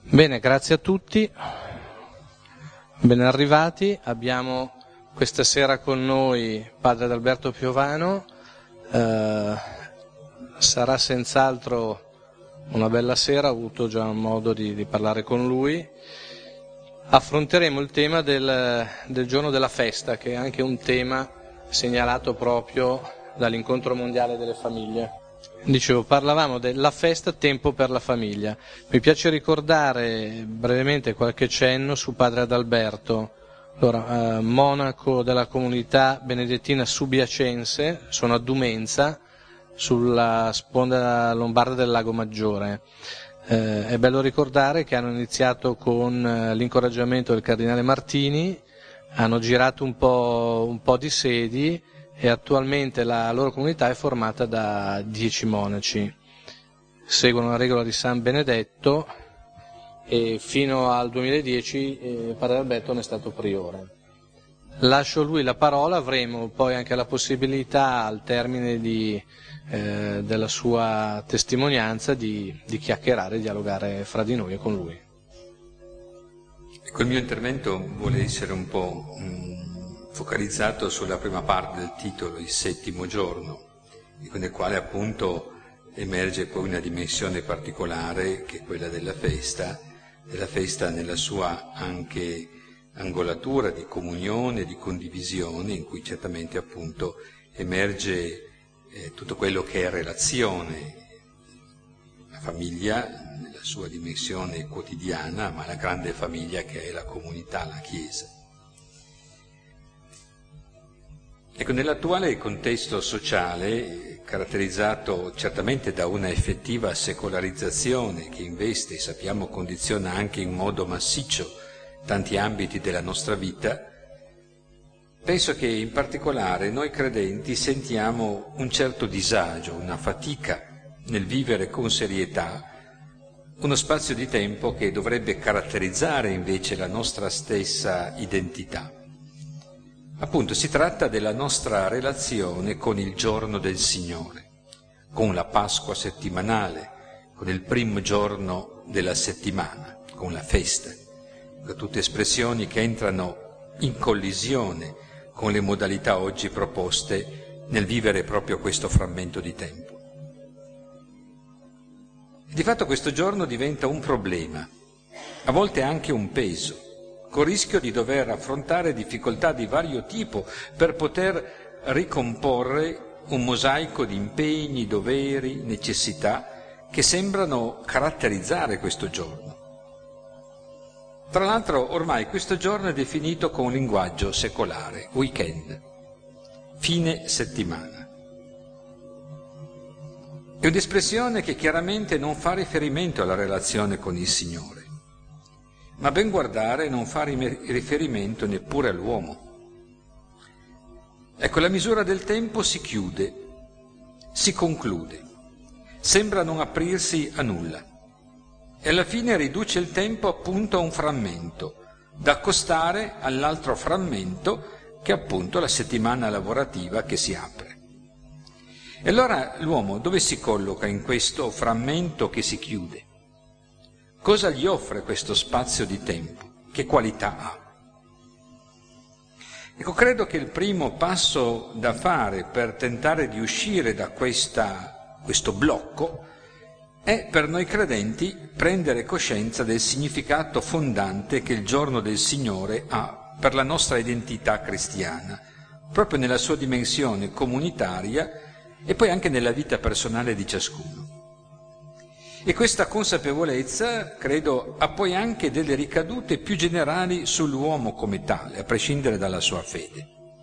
Bene, grazie a tutti, ben arrivati. Abbiamo questa sera con noi padre Adalberto Piovano, sarà senz'altro una bella sera, ho avuto già modo di parlare con lui. Affronteremo il tema del giorno della festa, che è anche un tema segnalato proprio dall'incontro mondiale delle famiglie. Dicevo, parlavamo della festa, tempo per la famiglia. Mi piace ricordare brevemente qualche cenno su padre Adalberto. Allora, monaco della comunità benedettina subiacense, sono a Dumenza, sulla sponda lombarda del Lago Maggiore. È bello ricordare che hanno iniziato con l'incoraggiamento del cardinale Martini, hanno girato un po' di sedi e attualmente la loro comunità è formata da 10 monaci. Seguono la regola di San Benedetto e fino al 2010 padre Alberto ne è stato priore. Lascio lui la parola, avremo poi anche la possibilità al termine della sua testimonianza di chiacchierare, dialogare fra di noi e con lui. Ecco, il mio intervento vuole essere un po' focalizzato sulla prima parte del titolo, il settimo giorno, nel quale appunto emerge poi una dimensione particolare che è quella della festa nella sua anche angolatura di comunione, di condivisione, in cui certamente appunto emerge tutto quello che è relazione, la famiglia nella sua dimensione quotidiana, ma la grande famiglia che è la comunità, la Chiesa. Ecco, nell'attuale contesto sociale, caratterizzato certamente da una effettiva secolarizzazione che investe, sappiamo, condiziona anche in modo massiccio tanti ambiti della nostra vita, penso che in particolare noi credenti sentiamo un certo disagio, una fatica nel vivere con serietà uno spazio di tempo che dovrebbe caratterizzare invece la nostra stessa identità. Appunto, si tratta della nostra relazione con il giorno del Signore, con la Pasqua settimanale, con il primo giorno della settimana, con la festa, con tutte espressioni che entrano in collisione con le modalità oggi proposte nel vivere proprio questo frammento di tempo. E di fatto questo giorno diventa un problema, a volte anche un peso, con il rischio di dover affrontare difficoltà di vario tipo per poter ricomporre un mosaico di impegni, doveri, necessità che sembrano caratterizzare questo giorno. Tra l'altro ormai questo giorno è definito con un linguaggio secolare, weekend, fine settimana. È un'espressione che chiaramente non fa riferimento alla relazione con il Signore, ma ben guardare non fa riferimento neppure all'uomo. Ecco, la misura del tempo si chiude, si conclude, sembra non aprirsi a nulla e alla fine riduce il tempo appunto a un frammento, da accostare all'altro frammento che è appunto la settimana lavorativa che si apre. E allora l'uomo dove si colloca in questo frammento che si chiude? Cosa gli offre questo spazio di tempo? Che qualità ha? Ecco, credo che il primo passo da fare per tentare di uscire da questo blocco è per noi credenti prendere coscienza del significato fondante che il giorno del Signore ha per la nostra identità cristiana, proprio nella sua dimensione comunitaria e poi anche nella vita personale di ciascuno. E questa consapevolezza, credo, ha poi anche delle ricadute più generali sull'uomo come tale, a prescindere dalla sua fede.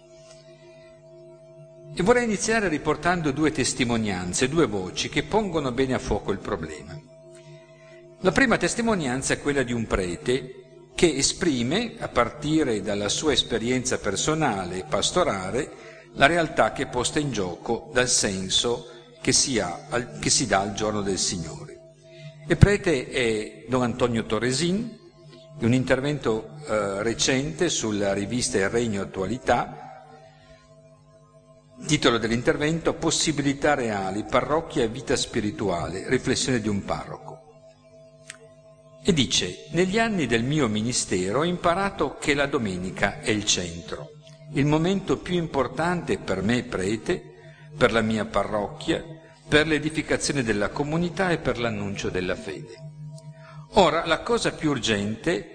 E vorrei iniziare riportando 2 testimonianze, 2 voci che pongono bene a fuoco il problema. La prima testimonianza è quella di un prete che esprime, a partire dalla sua esperienza personale e pastorale, la realtà che è posta in gioco dal senso che si dà al giorno del Signore. Il prete è Don Antonio Torresin, di un intervento recente sulla rivista Il Regno Attualità, titolo dell'intervento Possibilità reali, parrocchia e vita spirituale, riflessione di un parroco. E dice: negli anni del mio ministero ho imparato che la domenica è il centro, il momento più importante per me prete, per la mia parrocchia, per l'edificazione della comunità e per l'annuncio della fede. Ora, la cosa più urgente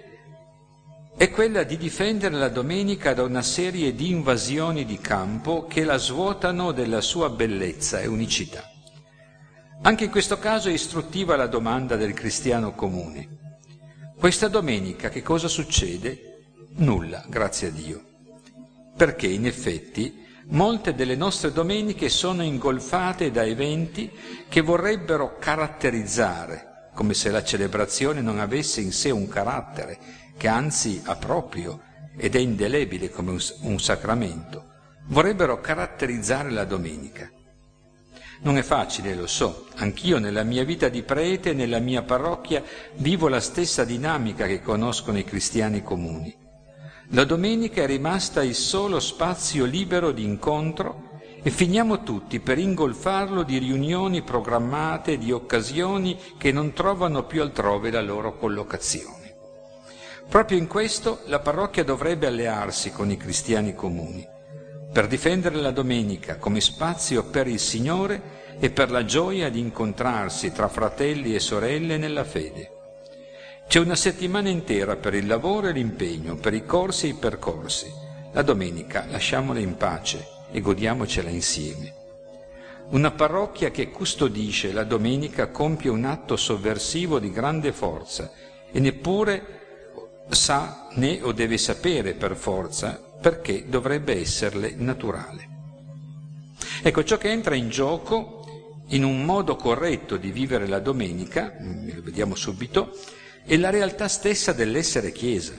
è quella di difendere la domenica da una serie di invasioni di campo che la svuotano della sua bellezza e unicità. Anche in questo caso è istruttiva la domanda del cristiano comune. Questa domenica che cosa succede? Nulla, grazie a Dio. Perché in effetti molte delle nostre domeniche sono ingolfate da eventi che vorrebbero caratterizzare, come se la celebrazione non avesse in sé un carattere, che anzi ha proprio ed è indelebile come un sacramento, vorrebbero caratterizzare la domenica. Non è facile, lo so, anch'io nella mia vita di prete e nella mia parrocchia vivo la stessa dinamica che conoscono i cristiani comuni. La domenica è rimasta il solo spazio libero di incontro e finiamo tutti per ingolfarlo di riunioni programmate, di occasioni che non trovano più altrove la loro collocazione. Proprio in questo la parrocchia dovrebbe allearsi con i cristiani comuni, per difendere la domenica come spazio per il Signore e per la gioia di incontrarsi tra fratelli e sorelle nella fede. C'è una settimana intera per il lavoro e l'impegno, per i corsi e i percorsi. La domenica lasciamola in pace e godiamocela insieme. Una parrocchia che custodisce la domenica compie un atto sovversivo di grande forza e neppure sa né o deve sapere per forza perché dovrebbe esserle naturale. Ecco, ciò che entra in gioco in un modo corretto di vivere la domenica, lo vediamo subito, è la realtà stessa dell'essere Chiesa.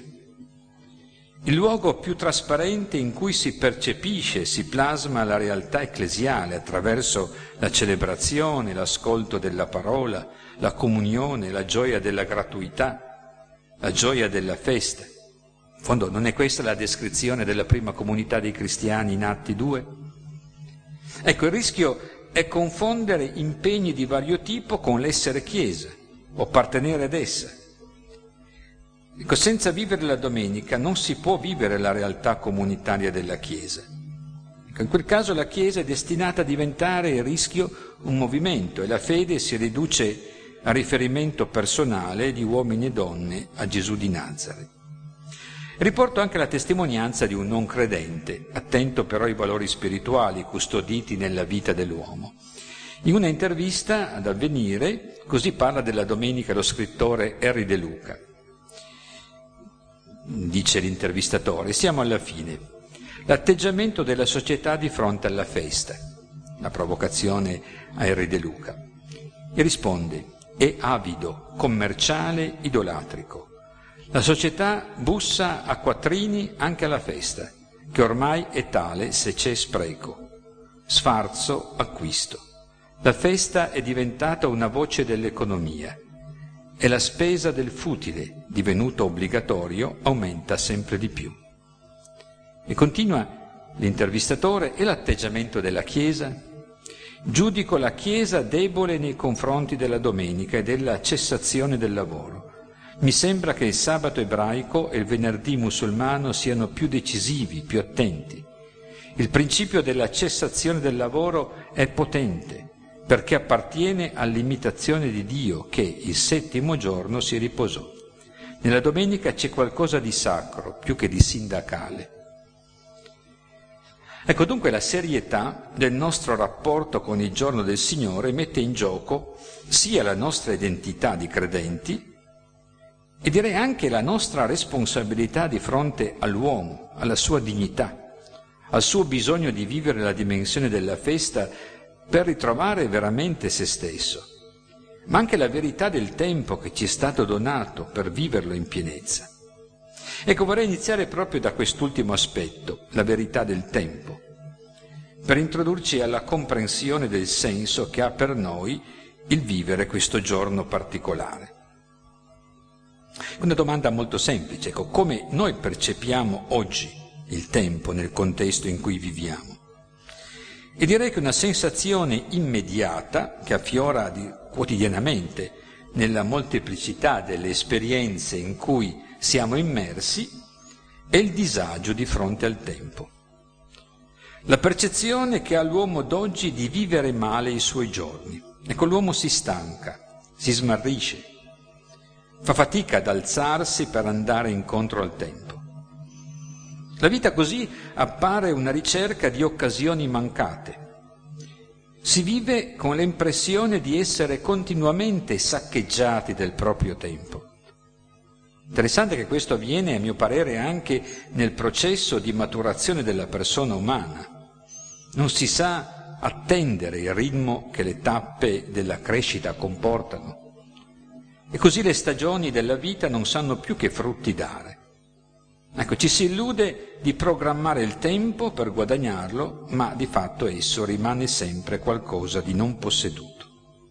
Il luogo più trasparente in cui si percepisce, si plasma la realtà ecclesiale attraverso la celebrazione, l'ascolto della parola, la comunione, la gioia della gratuità, la gioia della festa. In fondo non è questa la descrizione della prima comunità dei cristiani in Atti 2? Ecco, il rischio è confondere impegni di vario tipo con l'essere Chiesa o appartenere ad essa. Ecco, senza vivere la domenica non si può vivere la realtà comunitaria della Chiesa. Ecco, in quel caso la Chiesa è destinata a diventare, il rischio, un movimento e la fede si riduce a riferimento personale di uomini e donne a Gesù di Nazaret. Riporto anche la testimonianza di un non credente, attento però ai valori spirituali custoditi nella vita dell'uomo. In una intervista ad Avvenire, così parla della domenica lo scrittore Erri De Luca. Dice l'intervistatore: siamo alla fine. L'atteggiamento della società di fronte alla festa. La provocazione a Erri De Luca. E risponde: è avido, commerciale, idolatrico. La società bussa a quattrini anche alla festa, che ormai è tale se c'è spreco. Sfarzo, acquisto. La festa è diventata una voce dell'economia e la spesa del futile, divenuto obbligatorio, aumenta sempre di più. E continua l'intervistatore: e l'atteggiamento della Chiesa? Giudico la Chiesa debole nei confronti della domenica e della cessazione del lavoro. Mi sembra che il sabato ebraico e il venerdì musulmano siano più decisivi, più attenti. Il principio della cessazione del lavoro è potente, perché appartiene all'imitazione di Dio che il settimo giorno si riposò. Nella domenica c'è qualcosa di sacro, più che di sindacale. Ecco, dunque la serietà del nostro rapporto con il giorno del Signore mette in gioco sia la nostra identità di credenti e direi anche la nostra responsabilità di fronte all'uomo, alla sua dignità, al suo bisogno di vivere la dimensione della festa per ritrovare veramente se stesso, ma anche la verità del tempo che ci è stato donato per viverlo in pienezza. Ecco, vorrei iniziare proprio da quest'ultimo aspetto, la verità del tempo, per introdurci alla comprensione del senso che ha per noi il vivere questo giorno particolare. Una domanda molto semplice, ecco, come noi percepiamo oggi il tempo nel contesto in cui viviamo? E direi che una sensazione immediata che affiora quotidianamente nella molteplicità delle esperienze in cui siamo immersi, è il disagio di fronte al tempo. La percezione che ha l'uomo d'oggi di vivere male i suoi giorni. Ecco, l'uomo si stanca, si smarrisce, fa fatica ad alzarsi per andare incontro al tempo. La vita così appare una ricerca di occasioni mancate. Si vive con l'impressione di essere continuamente saccheggiati del proprio tempo. Interessante che questo avviene, a mio parere, anche nel processo di maturazione della persona umana. Non si sa attendere il ritmo che le tappe della crescita comportano. E così le stagioni della vita non sanno più che frutti dare. Ecco, ci si illude di programmare il tempo per guadagnarlo, ma di fatto esso rimane sempre qualcosa di non posseduto.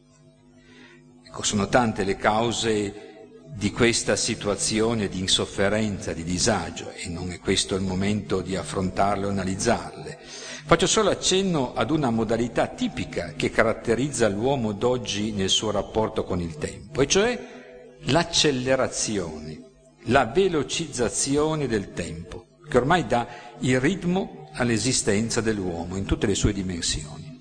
Ecco, sono tante le cause di questa situazione di insofferenza, di disagio, e non è questo il momento di affrontarle o analizzarle. Faccio solo accenno ad una modalità tipica che caratterizza l'uomo d'oggi nel suo rapporto con il tempo, e cioè l'accelerazione, la velocizzazione del tempo, che ormai dà il ritmo all'esistenza dell'uomo in tutte le sue dimensioni.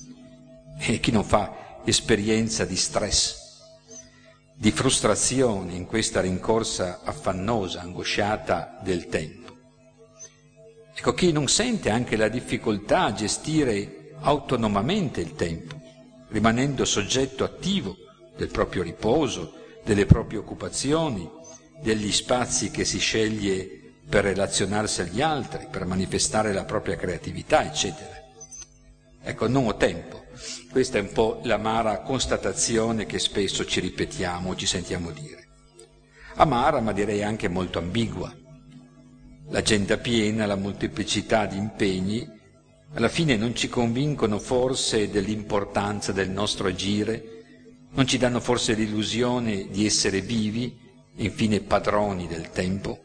E chi non fa esperienza di stress, di frustrazione in questa rincorsa affannosa, angosciata del tempo? Ecco, chi non sente anche la difficoltà a gestire autonomamente il tempo, rimanendo soggetto attivo del proprio riposo, delle proprie occupazioni, degli spazi che si sceglie per relazionarsi agli altri, per manifestare la propria creatività, eccetera. Ecco, non ho tempo. Questa è un po' l'amara constatazione che spesso ci ripetiamo, ci sentiamo dire. Amara, ma direi anche molto ambigua. L'agenda piena, la molteplicità di impegni, alla fine non ci convincono forse dell'importanza del nostro agire, non ci danno forse l'illusione di essere vivi, infine padroni del tempo.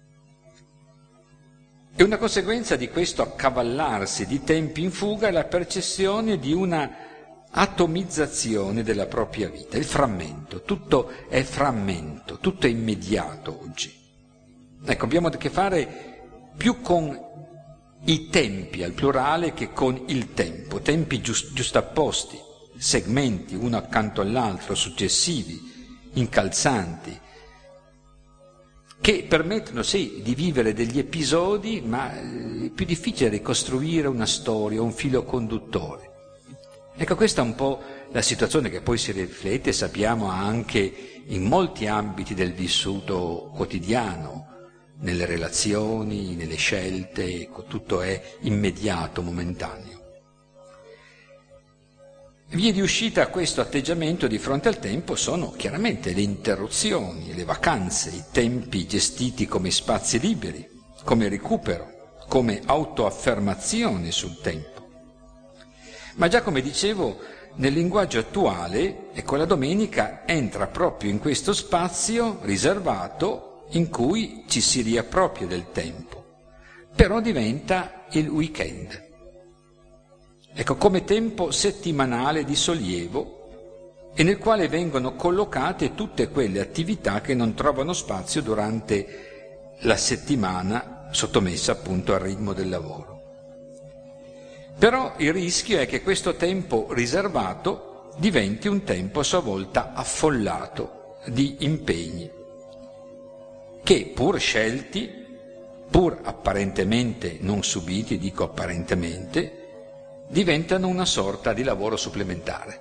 E una conseguenza di questo accavallarsi di tempi in fuga è la percezione di una atomizzazione della propria vita, il frammento. Tutto è frammento, tutto è immediato oggi. Ecco, abbiamo a che fare più con i tempi al plurale che con il tempo, tempi giustapposti, segmenti uno accanto all'altro, successivi, incalzanti, che permettono sì di vivere degli episodi, ma è più difficile ricostruire una storia, un filo conduttore. Ecco, questa è un po' la situazione che poi si riflette, sappiamo, anche in molti ambiti del vissuto quotidiano, nelle relazioni, nelle scelte, ecco, tutto è immediato, momentaneo. Vie di uscita a questo atteggiamento di fronte al tempo sono chiaramente le interruzioni, le vacanze, i tempi gestiti come spazi liberi, come recupero, come autoaffermazione sul tempo. Ma già come dicevo, nel linguaggio attuale, ecco, la domenica entra proprio in questo spazio riservato in cui ci si riappropria del tempo, però diventa il weekend. Ecco, come tempo settimanale di sollievo e nel quale vengono collocate tutte quelle attività che non trovano spazio durante la settimana sottomessa appunto al ritmo del lavoro. Però il rischio è che questo tempo riservato diventi un tempo a sua volta affollato di impegni, che pur scelti, pur apparentemente non subiti, dico apparentemente, diventano una sorta di lavoro supplementare.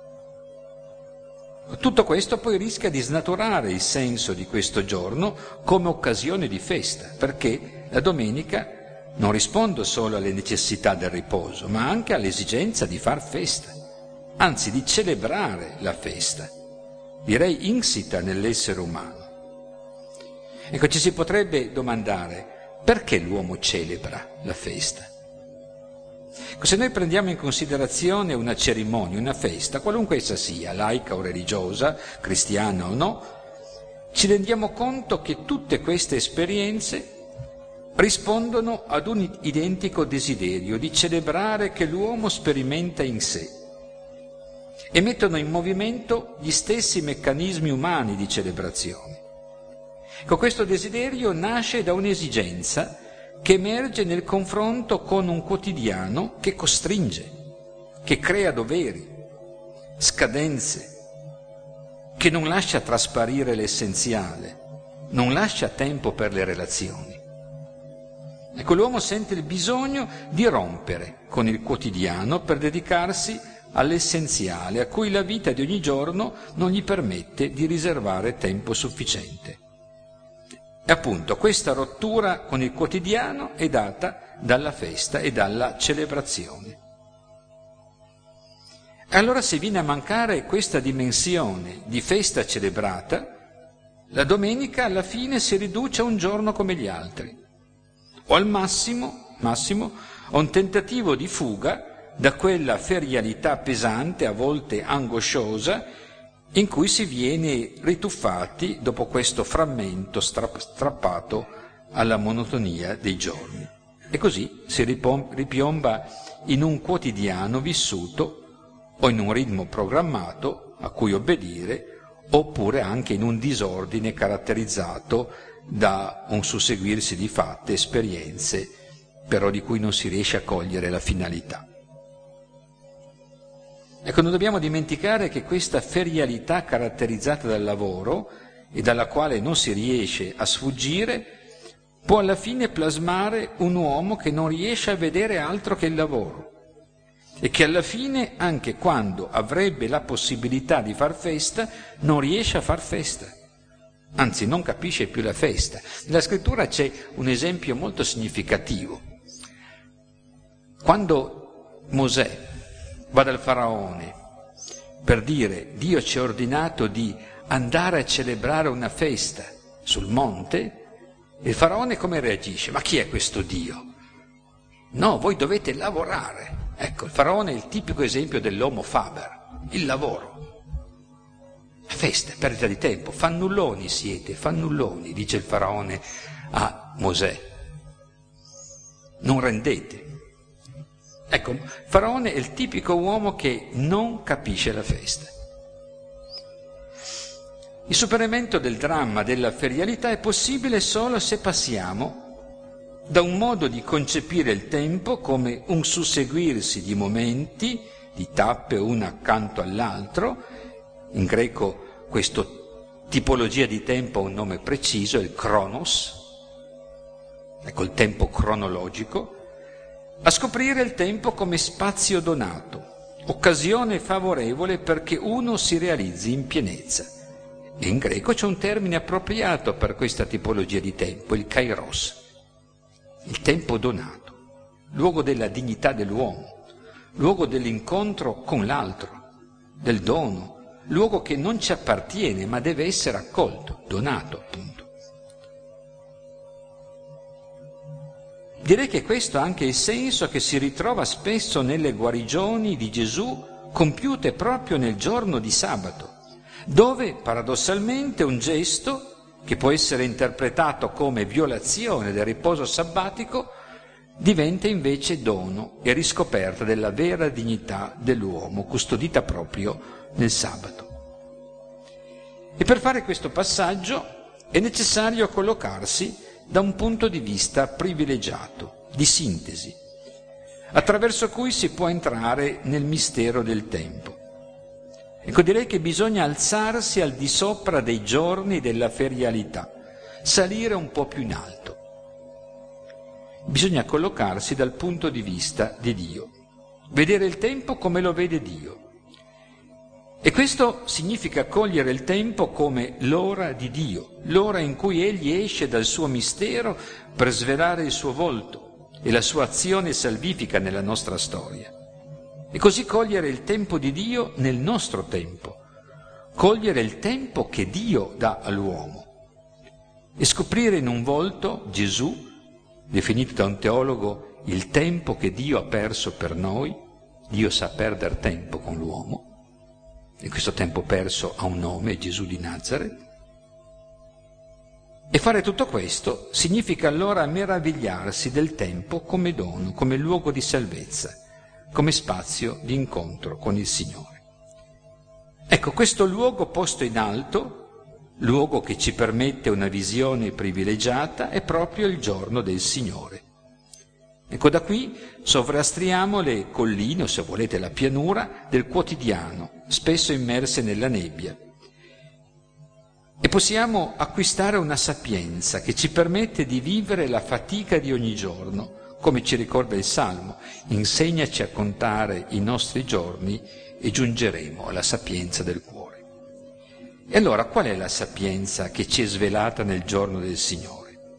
Tutto questo poi rischia di snaturare il senso di questo giorno come occasione di festa, perché la domenica non risponde solo alle necessità del riposo, ma anche all'esigenza di far festa, anzi di celebrare la festa, direi insita nell'essere umano. Ecco, ci si potrebbe domandare: perché l'uomo celebra la festa? Se noi prendiamo in considerazione una cerimonia, una festa, qualunque essa sia, laica o religiosa, cristiana o no, ci rendiamo conto che tutte queste esperienze rispondono ad un identico desiderio di celebrare che l'uomo sperimenta in sé, e mettono in movimento gli stessi meccanismi umani di celebrazione. Ecco, questo desiderio nasce da un'esigenza che emerge nel confronto con un quotidiano che costringe, che crea doveri, scadenze, che non lascia trasparire l'essenziale, non lascia tempo per le relazioni. Ecco, l'uomo sente il bisogno di rompere con il quotidiano per dedicarsi all'essenziale, a cui la vita di ogni giorno non gli permette di riservare tempo sufficiente. E appunto questa rottura con il quotidiano è data dalla festa e dalla celebrazione. Allora, se viene a mancare questa dimensione di festa celebrata, la domenica alla fine si riduce a un giorno come gli altri, o al massimo a un tentativo di fuga da quella ferialità pesante, a volte angosciosa, in cui si viene rituffati dopo questo frammento strappato alla monotonia dei giorni. E così si ripiomba in un quotidiano vissuto o in un ritmo programmato a cui obbedire, oppure anche in un disordine caratterizzato da un susseguirsi di fatti, esperienze, però di cui non si riesce a cogliere la finalità. Ecco, non dobbiamo dimenticare che questa ferialità caratterizzata dal lavoro e dalla quale non si riesce a sfuggire può alla fine plasmare un uomo che non riesce a vedere altro che il lavoro e che alla fine, anche quando avrebbe la possibilità di far festa, non riesce a far festa, anzi non capisce più la festa. Nella scrittura c'è un esempio molto significativo. Quando Mosè va dal faraone per dire: Dio ci ha ordinato di andare a celebrare una festa sul monte, il faraone come reagisce? Ma chi è questo Dio? No, voi dovete lavorare. Ecco, il faraone è il tipico esempio dell'homo faber, il lavoro. La festa è perdita di tempo, fannulloni siete, fannulloni, dice il faraone a Mosè. Non rendete. Ecco, il faraone è il tipico uomo che non capisce la festa. Il superamento del dramma della ferialità è possibile solo se passiamo da un modo di concepire il tempo come un susseguirsi di momenti, di tappe una accanto all'altro. In greco questa tipologia di tempo ha un nome preciso, il chronos, ecco il tempo cronologico, a scoprire il tempo come spazio donato, occasione favorevole perché uno si realizzi in pienezza. E in greco c'è un termine appropriato per questa tipologia di tempo, il kairos, il tempo donato, luogo della dignità dell'uomo, luogo dell'incontro con l'altro, del dono, luogo che non ci appartiene ma deve essere accolto, donato appunto. Direi che questo è anche il senso che si ritrova spesso nelle guarigioni di Gesù compiute proprio nel giorno di sabato, dove paradossalmente un gesto che può essere interpretato come violazione del riposo sabbatico diventa invece dono e riscoperta della vera dignità dell'uomo, custodita proprio nel sabato. E per fare questo passaggio è necessario collocarsi da un punto di vista privilegiato, di sintesi, attraverso cui si può entrare nel mistero del tempo. Ecco, direi che bisogna alzarsi al di sopra dei giorni della ferialità, salire un po' più in alto. Bisogna collocarsi dal punto di vista di Dio, vedere il tempo come lo vede Dio. E questo significa cogliere il tempo come l'ora di Dio, l'ora in cui Egli esce dal suo mistero per svelare il suo volto e la sua azione salvifica nella nostra storia. E così cogliere il tempo di Dio nel nostro tempo, cogliere il tempo che Dio dà all'uomo e scoprire in un volto Gesù, definito da un teologo il tempo che Dio ha perso per noi. Dio sa perdere tempo con l'uomo e questo tempo perso ha un nome, Gesù di Nazaret. E fare tutto questo significa allora meravigliarsi del tempo come dono, come luogo di salvezza, come spazio di incontro con il Signore. Ecco, questo luogo posto in alto, luogo che ci permette una visione privilegiata, è proprio il giorno del Signore. Ecco, da qui sovrastriamo le colline, o se volete la pianura, del quotidiano, spesso immerse nella nebbia. E possiamo acquistare una sapienza che ci permette di vivere la fatica di ogni giorno, come ci ricorda il Salmo: insegnaci a contare i nostri giorni e giungeremo alla sapienza del cuore. E allora qual è la sapienza che ci è svelata nel giorno del Signore?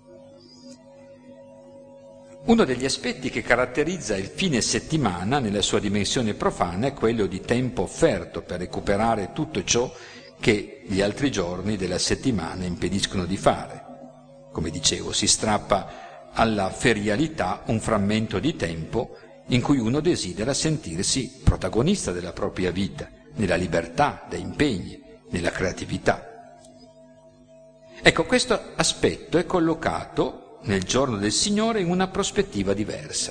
Uno degli aspetti che caratterizza il fine settimana nella sua dimensione profana è quello di tempo offerto per recuperare tutto ciò che gli altri giorni della settimana impediscono di fare. Come dicevo, si strappa alla ferialità un frammento di tempo in cui uno desidera sentirsi protagonista della propria vita, nella libertà dei impegni, nella creatività. Ecco, questo aspetto è collocato nel giorno del Signore in una prospettiva diversa.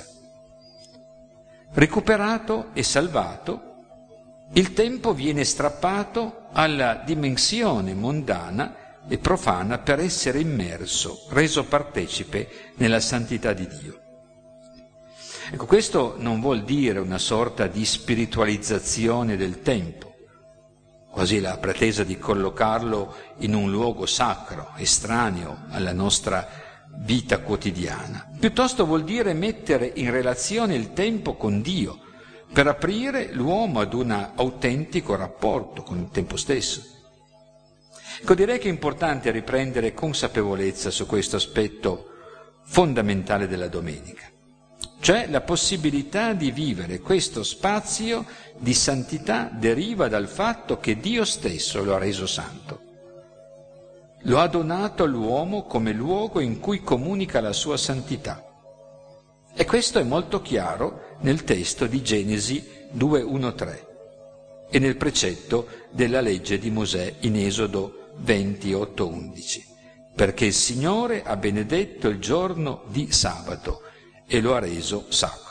Recuperato e salvato, il tempo viene strappato alla dimensione mondana e profana per essere immerso, reso partecipe nella santità di Dio. Ecco, questo non vuol dire una sorta di spiritualizzazione del tempo, quasi la pretesa di collocarlo in un luogo sacro, estraneo alla nostra vita quotidiana. Piuttosto vuol dire mettere in relazione il tempo con Dio, per aprire l'uomo ad un autentico rapporto con il tempo stesso. Ecco, direi che è importante riprendere consapevolezza su questo aspetto fondamentale della domenica, cioè la possibilità di vivere questo spazio di santità deriva dal fatto che Dio stesso lo ha reso santo. Lo ha donato all'uomo come luogo in cui comunica la sua santità. E questo è molto chiaro nel testo di Genesi 2:1-3 e nel precetto della legge di Mosè in Esodo 20:8-11, perché il Signore ha benedetto il giorno di sabato e lo ha reso sacro.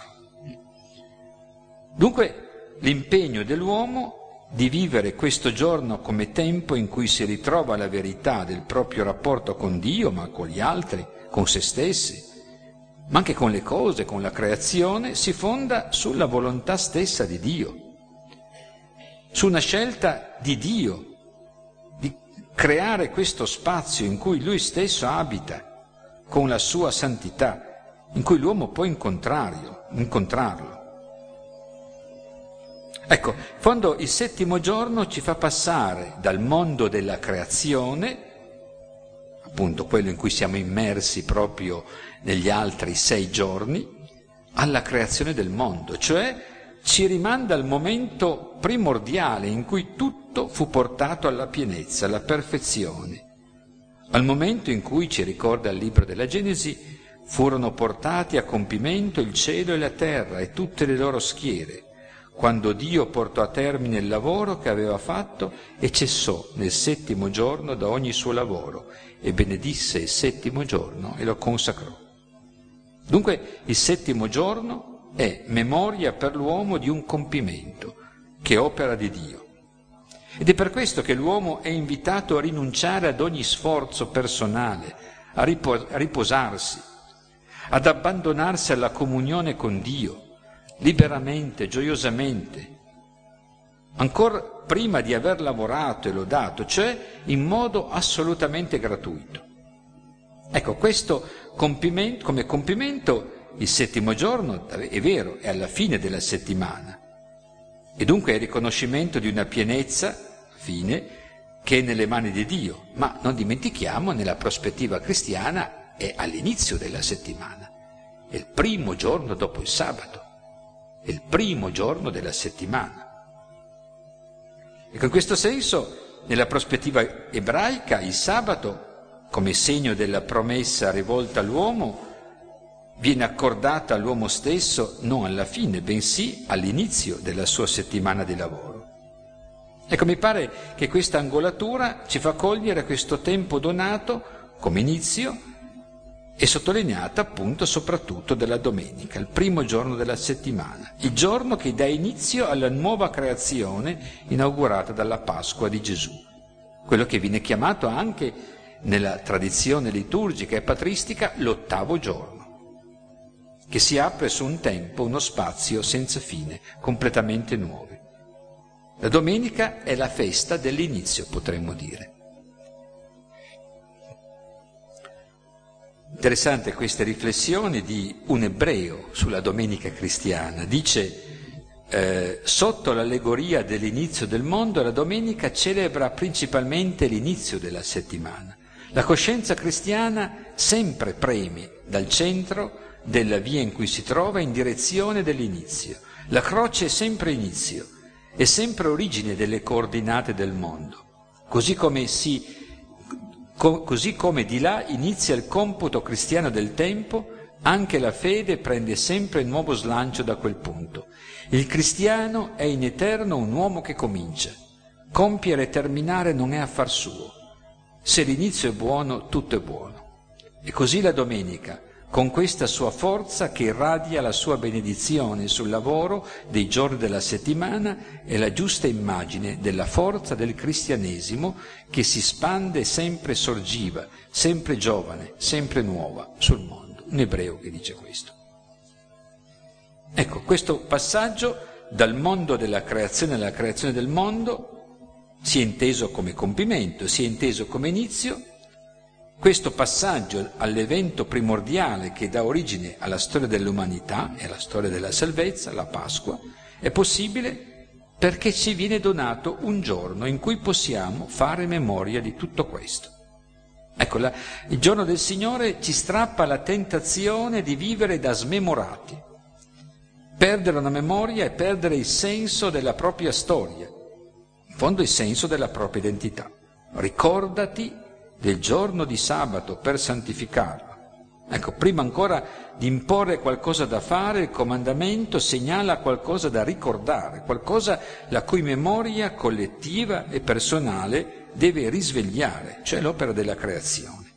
Dunque l'impegno dell'uomo di vivere questo giorno come tempo in cui si ritrova la verità del proprio rapporto con Dio, ma con gli altri, con se stessi, ma anche con le cose, con la creazione, si fonda sulla volontà stessa di Dio, su una scelta di Dio, di creare questo spazio in cui Lui stesso abita, con la sua santità, in cui l'uomo può incontrarlo. Ecco, in fondo il settimo giorno ci fa passare dal mondo della creazione, appunto quello in cui siamo immersi proprio negli altri 6 giorni, alla creazione del mondo, cioè ci rimanda al momento primordiale in cui tutto fu portato alla pienezza, alla perfezione, al momento in cui, ci ricorda il libro della Genesi, furono portati a compimento il cielo e la terra e tutte le loro schiere, quando Dio portò a termine il lavoro che aveva fatto e cessò nel settimo giorno da ogni suo lavoro e benedisse il settimo giorno e lo consacrò. Dunque il settimo giorno è memoria per l'uomo di un compimento che è opera di Dio. Ed è per questo che l'uomo è invitato a rinunciare ad ogni sforzo personale, a riposarsi, ad abbandonarsi alla comunione con Dio, liberamente, gioiosamente, ancora prima di aver lavorato e lodato, cioè in modo assolutamente gratuito. Ecco, questo compimento, come compimento, il settimo giorno, è vero, è alla fine della settimana, e dunque è il riconoscimento di una pienezza, fine, che è nelle mani di Dio, ma non dimentichiamo, nella prospettiva cristiana, è all'inizio della settimana, è il primo giorno dopo il sabato, è il primo giorno della settimana. Ecco, in questo senso, nella prospettiva ebraica, il sabato, come segno della promessa rivolta all'uomo, viene accordata all'uomo stesso non alla fine, bensì all'inizio della sua settimana di lavoro. Ecco, mi pare che questa angolatura ci fa cogliere questo tempo donato come inizio è sottolineata appunto soprattutto dalla domenica, il primo giorno della settimana, il giorno che dà inizio alla nuova creazione inaugurata dalla Pasqua di Gesù, quello che viene chiamato anche nella tradizione liturgica e patristica l'ottavo giorno, che si apre su un tempo, uno spazio senza fine, completamente nuovo. La domenica è la festa dell'inizio, potremmo dire. Interessante queste riflessioni di un ebreo sulla domenica cristiana. Dice, sotto l'allegoria dell'inizio del mondo, la domenica celebra principalmente l'inizio della settimana. La coscienza cristiana sempre preme dal centro della via in cui si trova in direzione dell'inizio. La croce è sempre inizio, è sempre origine delle coordinate del mondo, così come di là inizia il computo cristiano del tempo, anche la fede prende sempre nuovo slancio da quel punto. Il cristiano è in eterno un uomo che comincia. Compiere e terminare non è affar suo. Se l'inizio è buono, tutto è buono. E così la domenica, con questa sua forza che irradia la sua benedizione sul lavoro dei giorni della settimana, è la giusta immagine della forza del cristianesimo che si spande sempre sorgiva, sempre giovane, sempre nuova sul mondo. Un ebreo che dice questo. Ecco, questo passaggio dal mondo della creazione alla creazione del mondo si è inteso come compimento, si è inteso come inizio. Questo passaggio all'evento primordiale che dà origine alla storia dell'umanità e alla storia della salvezza, la Pasqua, è possibile perché ci viene donato un giorno in cui possiamo fare memoria di tutto questo. Ecco, il giorno del Signore ci strappa la tentazione di vivere da smemorati. Perdere una memoria è perdere il senso della propria storia, in fondo il senso della propria identità. Ricordati del giorno di sabato per santificarlo. Ecco, prima ancora di imporre qualcosa da fare, il comandamento segnala qualcosa da ricordare, qualcosa la cui memoria collettiva e personale deve risvegliare, cioè l'opera della creazione.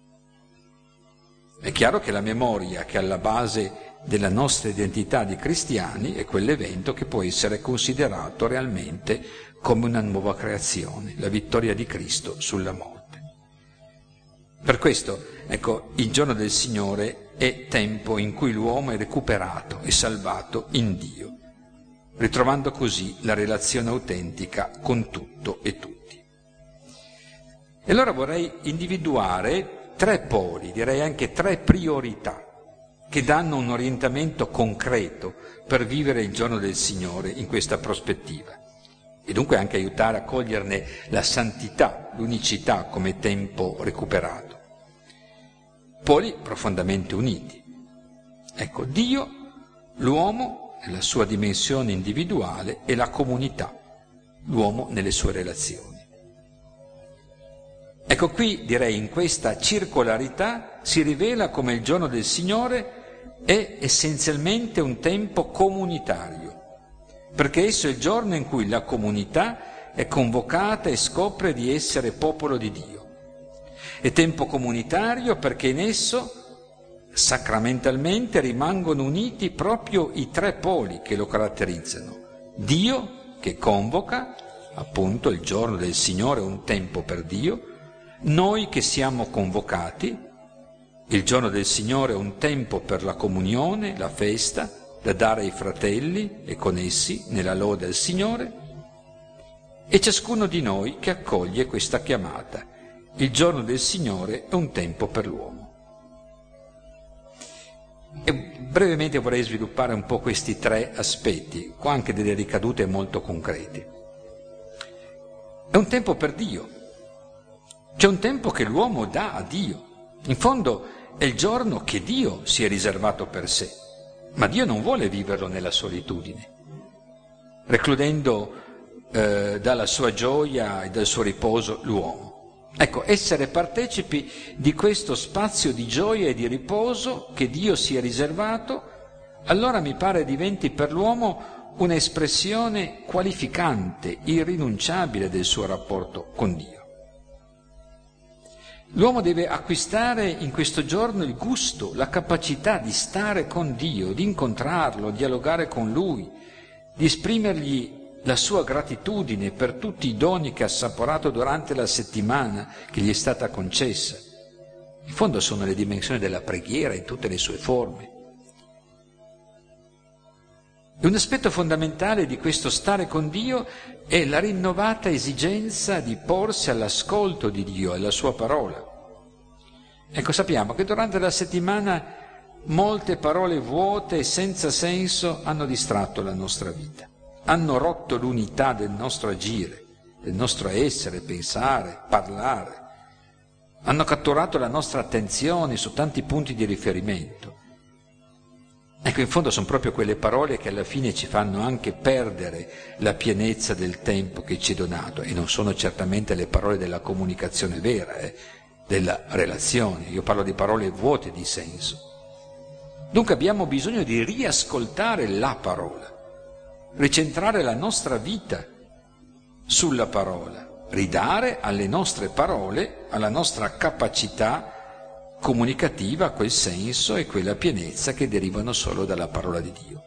È chiaro che la memoria che è alla base della nostra identità di cristiani è quell'evento che può essere considerato realmente come una nuova creazione, la vittoria di Cristo sulla morte. Per questo, ecco, il giorno del Signore è tempo in cui l'uomo è recuperato e salvato in Dio, ritrovando così la relazione autentica con tutto e tutti. E allora vorrei individuare 3 poli, direi anche 3 priorità, che danno un orientamento concreto per vivere il giorno del Signore in questa prospettiva e dunque anche aiutare a coglierne la santità, l'unicità come tempo recuperato. Poli profondamente uniti. Ecco, Dio, l'uomo nella sua dimensione individuale e la comunità, l'uomo nelle sue relazioni. Ecco qui, direi, in questa circolarità si rivela come il giorno del Signore è essenzialmente un tempo comunitario, perché esso è il giorno in cui la comunità è convocata e scopre di essere popolo di Dio. È tempo comunitario perché in esso sacramentalmente rimangono uniti proprio i 3 poli che lo caratterizzano. Dio che convoca, appunto il giorno del Signore è un tempo per Dio, noi che siamo convocati, il giorno del Signore è un tempo per la comunione, la festa, da dare ai fratelli e con essi nella lode al Signore, e ciascuno di noi che accoglie questa chiamata. Il giorno del Signore è un tempo per l'uomo. E brevemente vorrei sviluppare un po' questi 3 aspetti, qua anche delle ricadute molto concrete. È un tempo per Dio. C'è un tempo che l'uomo dà a Dio. In fondo è il giorno che Dio si è riservato per sé, ma Dio non vuole viverlo nella solitudine, recludendo dalla sua gioia e dal suo riposo l'uomo. Ecco, essere partecipi di questo spazio di gioia e di riposo che Dio si è riservato, allora mi pare diventi per l'uomo un'espressione qualificante, irrinunciabile del suo rapporto con Dio. L'uomo deve acquistare in questo giorno il gusto, la capacità di stare con Dio, di incontrarlo, dialogare con Lui, di esprimergli la sua gratitudine per tutti i doni che ha assaporato durante la settimana che gli è stata concessa. In fondo sono le dimensioni della preghiera in tutte le sue forme. E un aspetto fondamentale di questo stare con Dio è la rinnovata esigenza di porsi all'ascolto di Dio e alla sua parola. Ecco, sappiamo che durante la settimana molte parole vuote e senza senso hanno distratto la nostra vita, hanno rotto l'unità del nostro agire, del nostro essere, pensare, parlare, hanno catturato la nostra attenzione su tanti punti di riferimento. Ecco, in fondo sono proprio quelle parole che alla fine ci fanno anche perdere la pienezza del tempo che ci è donato, e non sono certamente le parole della comunicazione vera, della relazione. Io parlo di parole vuote di senso. Dunque abbiamo bisogno di riascoltare la parola, ricentrare la nostra vita sulla parola, ridare alle nostre parole, alla nostra capacità comunicativa, quel senso e quella pienezza che derivano solo dalla parola di Dio.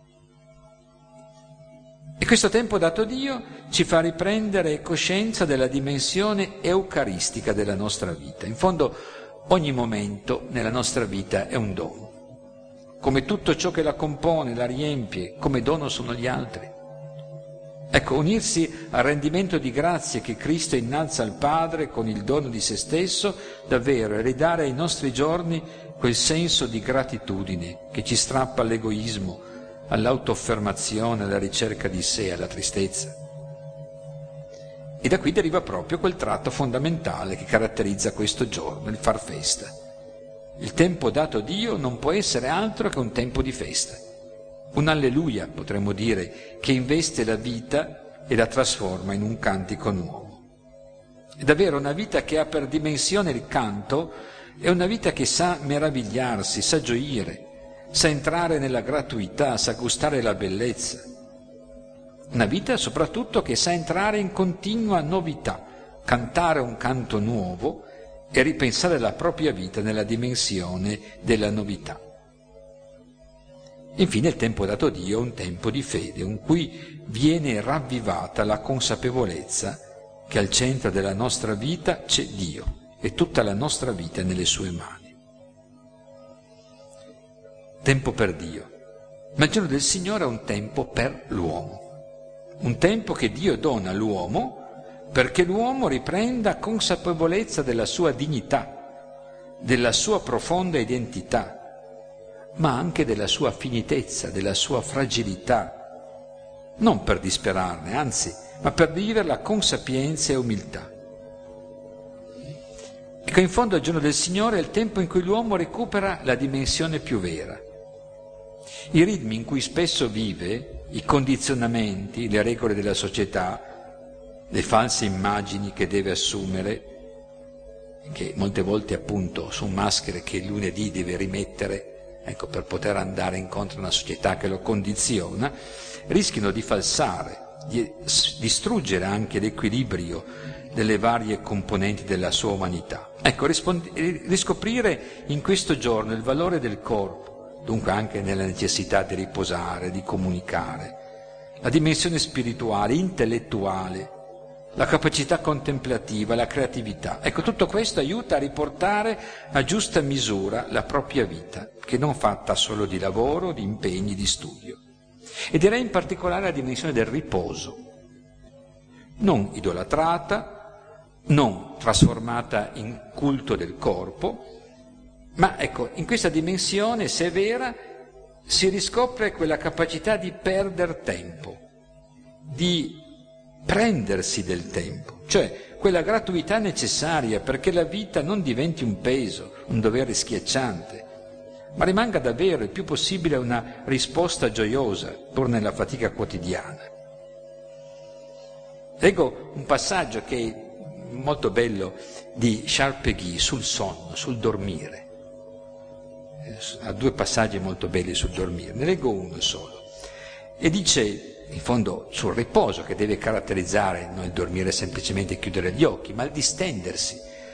E questo tempo dato Dio ci fa riprendere coscienza della dimensione eucaristica della nostra vita. In fondo ogni momento nella nostra vita è un dono. Come tutto ciò che la compone, la riempie, come dono sono gli altri. Ecco, unirsi al rendimento di grazie che Cristo innalza al Padre con il dono di se stesso, davvero, e ridare ai nostri giorni quel senso di gratitudine che ci strappa all'egoismo, all'autoaffermazione, alla ricerca di sé, alla tristezza. E da qui deriva proprio quel tratto fondamentale che caratterizza questo giorno, il far festa. Il tempo dato a Dio non può essere altro che un tempo di festa. Un alleluia, potremmo dire, che investe la vita e la trasforma in un cantico nuovo. È davvero una vita che ha per dimensione il canto, è una vita che sa meravigliarsi, sa gioire, sa entrare nella gratuità, sa gustare la bellezza. Una vita soprattutto che sa entrare in continua novità, cantare un canto nuovo e ripensare la propria vita nella dimensione della novità. Infine il tempo dato a Dio è un tempo di fede, in cui viene ravvivata la consapevolezza che al centro della nostra vita c'è Dio e tutta la nostra vita è nelle sue mani. Tempo per Dio. Ma il giorno del Signore è un tempo per l'uomo, un tempo che Dio dona all'uomo perché l'uomo riprenda consapevolezza della sua dignità, della sua profonda identità, ma anche della sua finitezza, della sua fragilità, non per disperarne, anzi, ma per viverla con sapienza e umiltà. Ecco, in fondo il giorno del Signore è il tempo in cui l'uomo recupera la dimensione più vera. I ritmi in cui spesso vive, i condizionamenti, le regole della società, le false immagini che deve assumere, che molte volte appunto sono maschere che il lunedì deve rimettere, ecco, per poter andare incontro a una società che lo condiziona, rischiano di falsare, di distruggere anche l'equilibrio delle varie componenti della sua umanità. Ecco, riscoprire in questo giorno il valore del corpo, dunque anche nella necessità di riposare, di comunicare, la dimensione spirituale, intellettuale, la capacità contemplativa, la creatività. Ecco, tutto questo aiuta a riportare a giusta misura la propria vita, che non fatta solo di lavoro, di impegni, di studio. E direi in particolare la dimensione del riposo, non idolatrata, non trasformata in culto del corpo, ma ecco, in questa dimensione, se è vera, si riscopre quella capacità di perdere tempo, di prendersi del tempo, cioè quella gratuità necessaria perché la vita non diventi un peso, un dovere schiacciante, ma rimanga davvero il più possibile una risposta gioiosa, pur nella fatica quotidiana. Leggo un passaggio che è molto bello di Charles Péguy sul sonno, sul dormire. Ha due passaggi molto belli sul dormire, ne leggo uno solo. E dice, in fondo, sul riposo che deve caratterizzare non il dormire semplicemente chiudere gli occhi, ma il distendersi.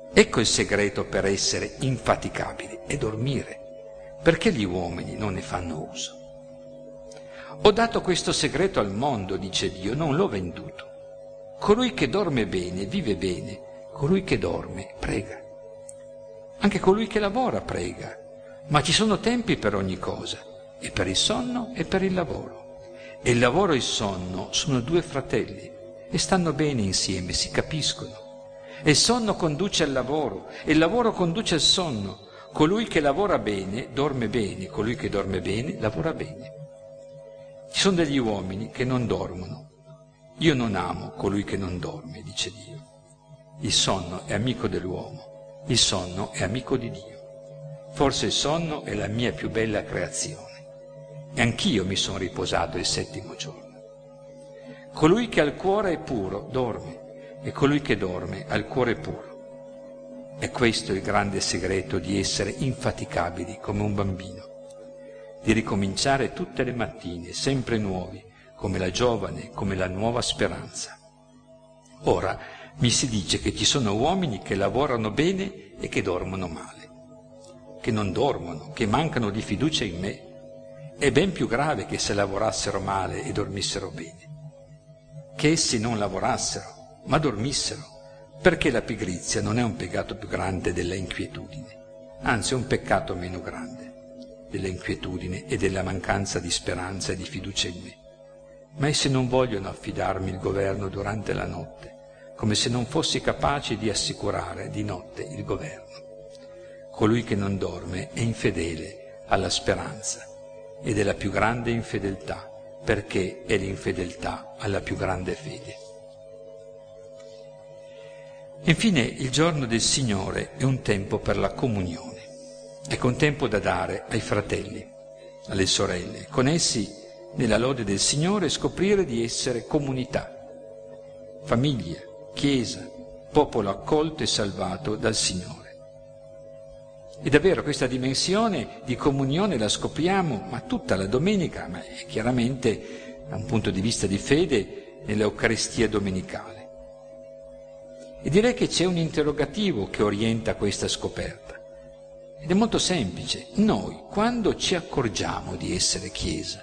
Ecco il segreto per essere infaticabili, è dormire. Perché gli uomini non ne fanno uso? Ho dato questo segreto al mondo, dice Dio, non l'ho venduto. Colui che dorme bene, vive bene. Colui che dorme, prega. Anche colui che lavora, prega. Ma ci sono tempi per ogni cosa, e per il sonno e per il lavoro. E il lavoro e il sonno sono due fratelli, e stanno bene insieme, si capiscono. E il sonno conduce al lavoro, e il lavoro conduce al sonno. Colui che lavora bene, dorme bene. Colui che dorme bene, lavora bene. Ci sono degli uomini che non dormono. Io non amo colui che non dorme, dice Dio. Il sonno è amico dell'uomo, il sonno è amico di Dio. Forse il sonno è la mia più bella creazione. E anch'io mi sono riposato il 7° giorno. Colui che ha il cuore puro dorme, e colui che dorme ha il cuore puro. E questo è il grande segreto di essere infaticabili come un bambino, di ricominciare tutte le mattine, sempre nuovi, come la giovane, come la nuova speranza. Ora mi si dice che ci sono uomini che lavorano bene e che dormono male, che non dormono, che mancano di fiducia in me. È ben più grave che se lavorassero male e dormissero bene, che essi non lavorassero, ma dormissero, perché la pigrizia non è un peccato più grande della inquietudine, anzi è un peccato meno grande della inquietudine e della mancanza di speranza e di fiducia in me. Ma essi non vogliono affidarmi il governo durante la notte, come se non fossi capace di assicurare di notte il governo. Colui che non dorme è infedele alla speranza ed è la più grande infedeltà, perché è l'infedeltà alla più grande fede. Infine, il giorno del Signore è un tempo per la comunione. Ecco, un tempo da dare ai fratelli, alle sorelle, con essi nella lode del Signore scoprire di essere comunità, famiglia, Chiesa, popolo accolto e salvato dal Signore. E davvero questa dimensione di comunione la scopriamo, ma tutta la domenica, ma chiaramente da un punto di vista di fede, nell'Eucaristia domenicale. E direi che c'è un interrogativo che orienta questa scoperta. Ed è molto semplice. Noi, quando ci accorgiamo di essere Chiesa?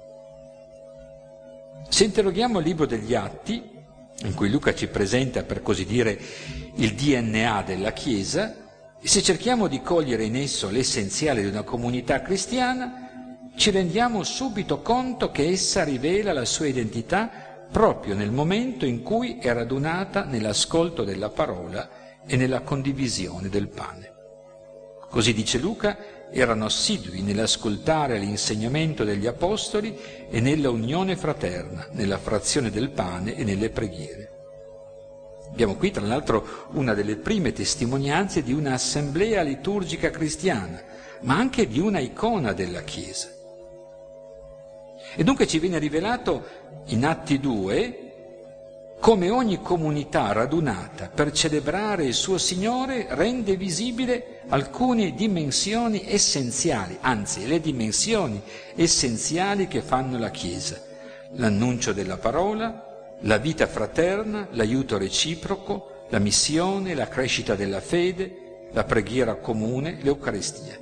Se interroghiamo il libro degli Atti, in cui Luca ci presenta, per così dire, il DNA della Chiesa, e se cerchiamo di cogliere in esso l'essenziale di una comunità cristiana, ci rendiamo subito conto che essa rivela la sua identità proprio nel momento in cui è radunata nell'ascolto della parola e nella condivisione del pane. Così dice Luca, erano assidui nell'ascoltare l'insegnamento degli apostoli e nella unione fraterna, nella frazione del pane e nelle preghiere. Abbiamo qui, tra l'altro, una delle prime testimonianze di una assemblea liturgica cristiana, ma anche di una icona della Chiesa. E dunque ci viene rivelato in Atti 2 come ogni comunità radunata per celebrare il suo Signore rende visibile alcune dimensioni essenziali, anzi le dimensioni essenziali che fanno la Chiesa: l'annuncio della parola, la vita fraterna, l'aiuto reciproco, la missione, la crescita della fede, la preghiera comune, l'Eucaristia.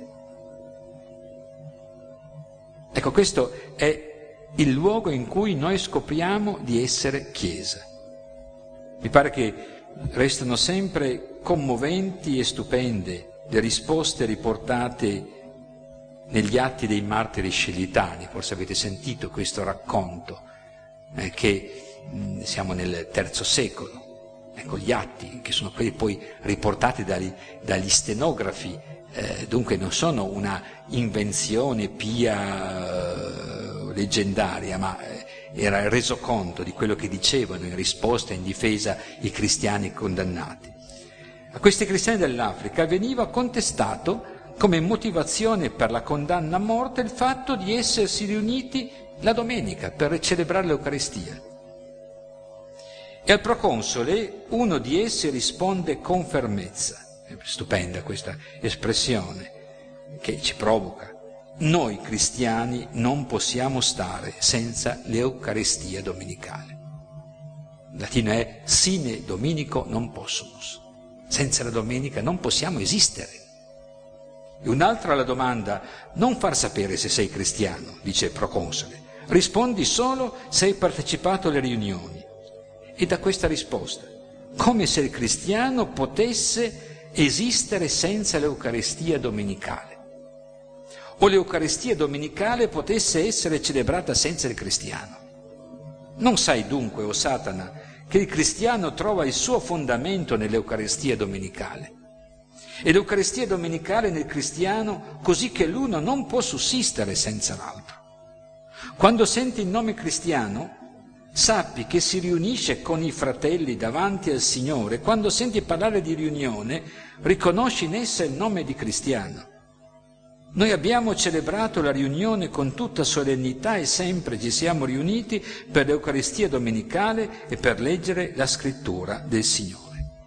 Ecco, questo è il luogo in cui noi scopriamo di essere Chiesa. Mi pare che restano sempre commoventi e stupende le risposte riportate negli Atti dei Martiri Scelitani. Forse avete sentito questo racconto, che siamo nel III secolo. Ecco, gli atti, che sono quelli poi riportati dagli stenografi, dunque non sono una invenzione pia leggendaria, ma era il resoconto di quello che dicevano in risposta e in difesa i cristiani condannati. A questi cristiani dell'Africa veniva contestato come motivazione per la condanna a morte il fatto di essersi riuniti la domenica per celebrare l'Eucaristia. E al proconsole uno di essi risponde con fermezza, è stupenda questa espressione che ci provoca: noi cristiani non possiamo stare senza l'Eucaristia domenicale. Il latino è sine dominico non possumus. Senza la domenica non possiamo esistere. E un'altra alla domanda: non far sapere se sei cristiano, dice il proconsole, rispondi solo se hai partecipato alle riunioni. E da questa risposta, come se il cristiano potesse esistere senza l'Eucaristia domenicale, o l'Eucaristia domenicale potesse essere celebrata senza il cristiano. Non sai dunque, o Satana, che il cristiano trova il suo fondamento nell'Eucaristia domenicale, e l'Eucaristia domenicale nel cristiano, così che l'uno non può sussistere senza l'altro. Quando senti il nome cristiano, sappi che si riunisce con i fratelli davanti al Signore. Quando senti parlare di riunione, riconosci in essa il nome di cristiano. Noi abbiamo celebrato la riunione con tutta solennità e sempre ci siamo riuniti per l'Eucaristia domenicale e per leggere la scrittura del Signore.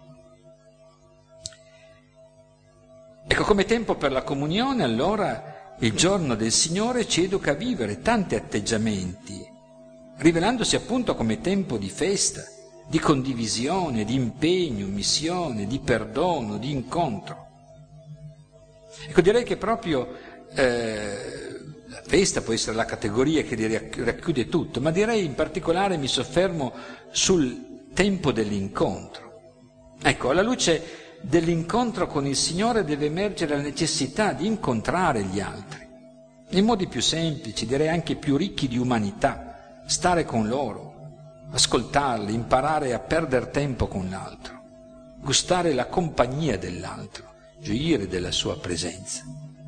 Ecco, come tempo per la comunione, allora, il giorno del Signore ci educa a vivere tanti atteggiamenti, rivelandosi appunto come tempo di festa, di condivisione, di impegno, missione, di perdono, di incontro. Ecco, direi che proprio la festa può essere la categoria che racchiude tutto, ma direi in particolare mi soffermo sul tempo dell'incontro. Ecco, alla luce dell'incontro con il Signore deve emergere la necessità di incontrare gli altri, in modi più semplici, direi anche più ricchi di umanità, stare con loro, ascoltarli, imparare a perdere tempo con l'altro, gustare la compagnia dell'altro, gioire della sua presenza.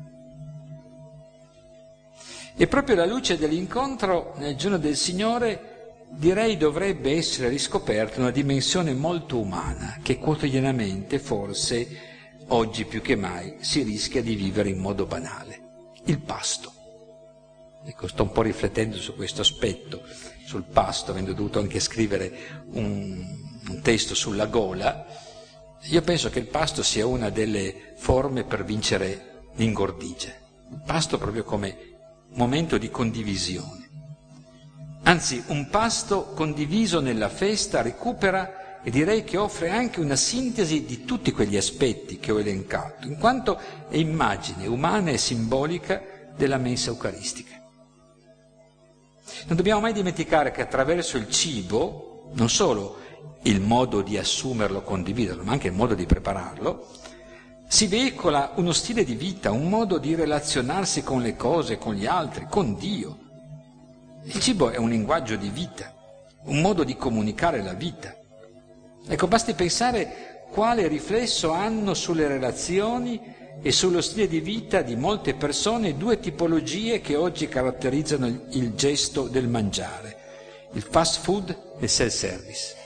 E proprio alla luce dell'incontro nel giorno del Signore, direi dovrebbe essere riscoperta una dimensione molto umana che quotidianamente, forse, oggi più che mai, si rischia di vivere in modo banale: il pasto. Ecco, sto un po' riflettendo su questo aspetto, sul pasto, avendo dovuto anche scrivere un testo sulla gola. Io penso che il pasto sia una delle forme per vincere l'ingordigia. Il pasto proprio come momento di condivisione. Anzi, un pasto condiviso nella festa recupera e direi che offre anche una sintesi di tutti quegli aspetti che ho elencato, in quanto è immagine umana e simbolica della mensa eucaristica. Non dobbiamo mai dimenticare che attraverso il cibo, non solo il modo di assumerlo, condividerlo, ma anche il modo di prepararlo, si veicola uno stile di vita, un modo di relazionarsi con le cose, con gli altri, con Dio. Il cibo è un linguaggio di vita, un modo di comunicare la vita. Ecco, basti pensare quale riflesso hanno sulle relazioni e sullo stile di vita di molte persone due tipologie che oggi caratterizzano il gesto del mangiare: il fast food e il self-service.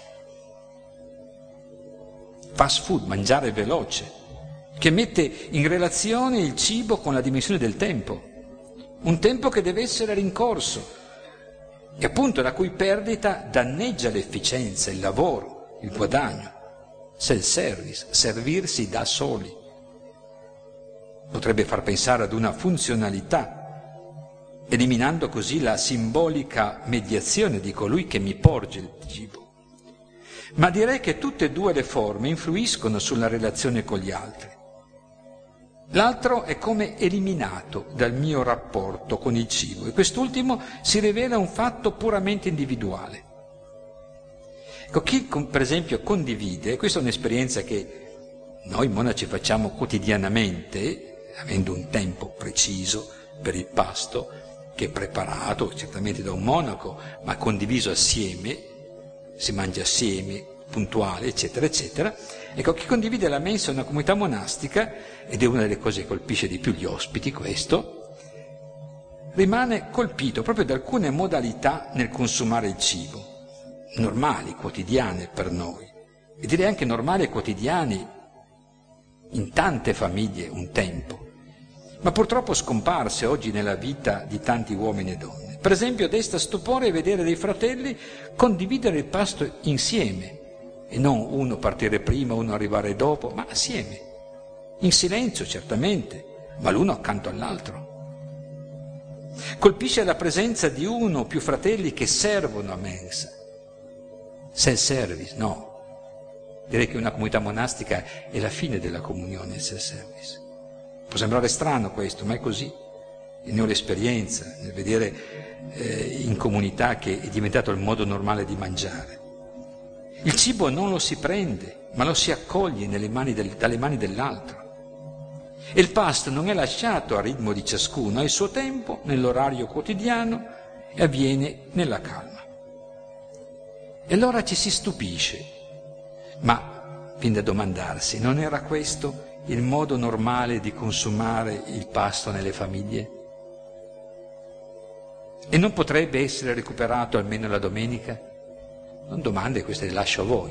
Fast food, mangiare veloce, che mette in relazione il cibo con la dimensione del tempo, un tempo che deve essere rincorso e appunto la cui perdita danneggia l'efficienza, il lavoro, il guadagno. Self-service, servirsi da soli, potrebbe far pensare ad una funzionalità, eliminando così la simbolica mediazione di colui che mi porge il cibo. Ma direi che tutte e due le forme influiscono sulla relazione con gli altri. L'altro è come eliminato dal mio rapporto con il cibo e quest'ultimo si rivela un fatto puramente individuale. Ecco, chi per esempio condivide, questa è un'esperienza che noi monaci facciamo quotidianamente, avendo un tempo preciso per il pasto, che è preparato certamente da un monaco, ma condiviso assieme, si mangia assieme, puntuale, eccetera, eccetera. Ecco, chi condivide la mensa è una comunità monastica, ed è una delle cose che colpisce di più gli ospiti, questo, rimane colpito proprio da alcune modalità nel consumare il cibo, normali, quotidiane per noi, e direi anche normali e quotidiani in tante famiglie un tempo, ma purtroppo scomparse oggi nella vita di tanti uomini e donne. Per esempio, desta stupore vedere dei fratelli condividere il pasto insieme, e non uno partire prima, uno arrivare dopo, ma assieme, in silenzio certamente, ma l'uno accanto all'altro. Colpisce la presenza di uno o più fratelli che servono a mensa. Self-service, no. Direi che una comunità monastica è la fine della comunione, il self-service. Può sembrare strano questo, ma è così. E ne ho l'esperienza nel vedere in comunità che è diventato il modo normale di mangiare. Il cibo non lo si prende, ma lo si accoglie dalle mani dell'altro. E il pasto non è lasciato a ritmo di ciascuno, ha il suo tempo, nell'orario quotidiano e avviene nella calma. E allora ci si stupisce. Ma, fin da domandarsi, non era questo il modo normale di consumare il pasto nelle famiglie? E non potrebbe essere recuperato almeno la domenica? Non domande, queste le lascio a voi.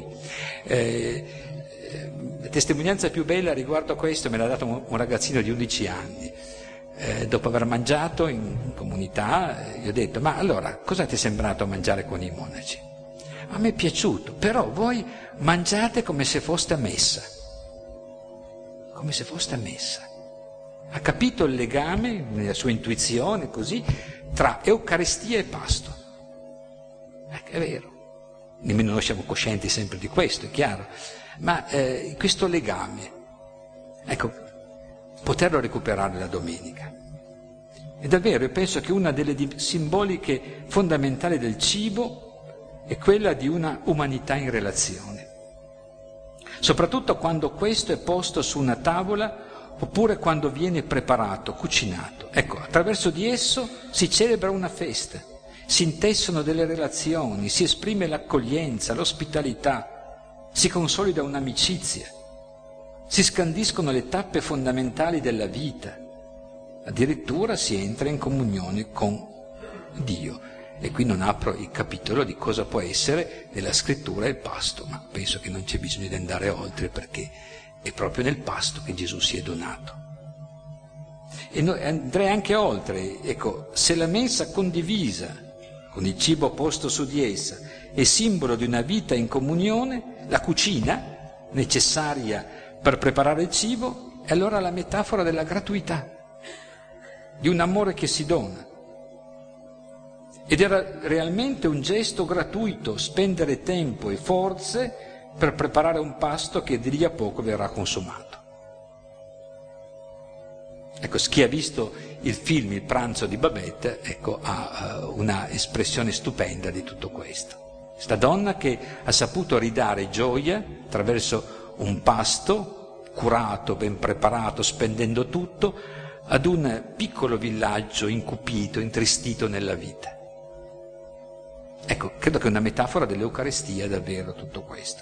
La testimonianza più bella riguardo a questo me l'ha dato un ragazzino di 11 anni. Dopo aver mangiato in comunità, gli ho detto: ma allora, cosa ti è sembrato mangiare con i monaci? A me è piaciuto, però voi mangiate come se foste a messa. Come se foste a messa. Ha capito il legame, nella sua intuizione, così, tra Eucaristia e pasto. È vero. Nemmeno noi siamo coscienti sempre di questo, è chiaro. Ma questo legame, ecco, poterlo recuperare la domenica. E davvero, io penso che una delle simboliche fondamentali del cibo è quella di una umanità in relazione. Soprattutto quando questo è posto su una tavola oppure quando viene preparato, cucinato. Ecco, attraverso di esso si celebra una festa, si intessono delle relazioni, si esprime l'accoglienza, l'ospitalità, si consolida un'amicizia, si scandiscono le tappe fondamentali della vita, addirittura si entra in comunione con Dio. E qui non apro il capitolo di cosa può essere nella scrittura il pasto, ma penso che non c'è bisogno di andare oltre, perché è proprio nel pasto che Gesù si è donato. E andrei anche oltre, ecco, se la mensa condivisa con il cibo posto su di essa è simbolo di una vita in comunione, la cucina necessaria per preparare il cibo è allora la metafora della gratuità, di un amore che si dona. Ed era realmente un gesto gratuito spendere tempo e forze per preparare un pasto che di lì a poco verrà consumato. Ecco, chi ha visto il film Il pranzo di Babette, ecco, ha una espressione stupenda di tutto questo. Questa donna che ha saputo ridare gioia attraverso un pasto curato, ben preparato, spendendo tutto, ad un piccolo villaggio incupito, intristito nella vita. Ecco, credo che è una metafora dell'Eucaristia davvero tutto questo.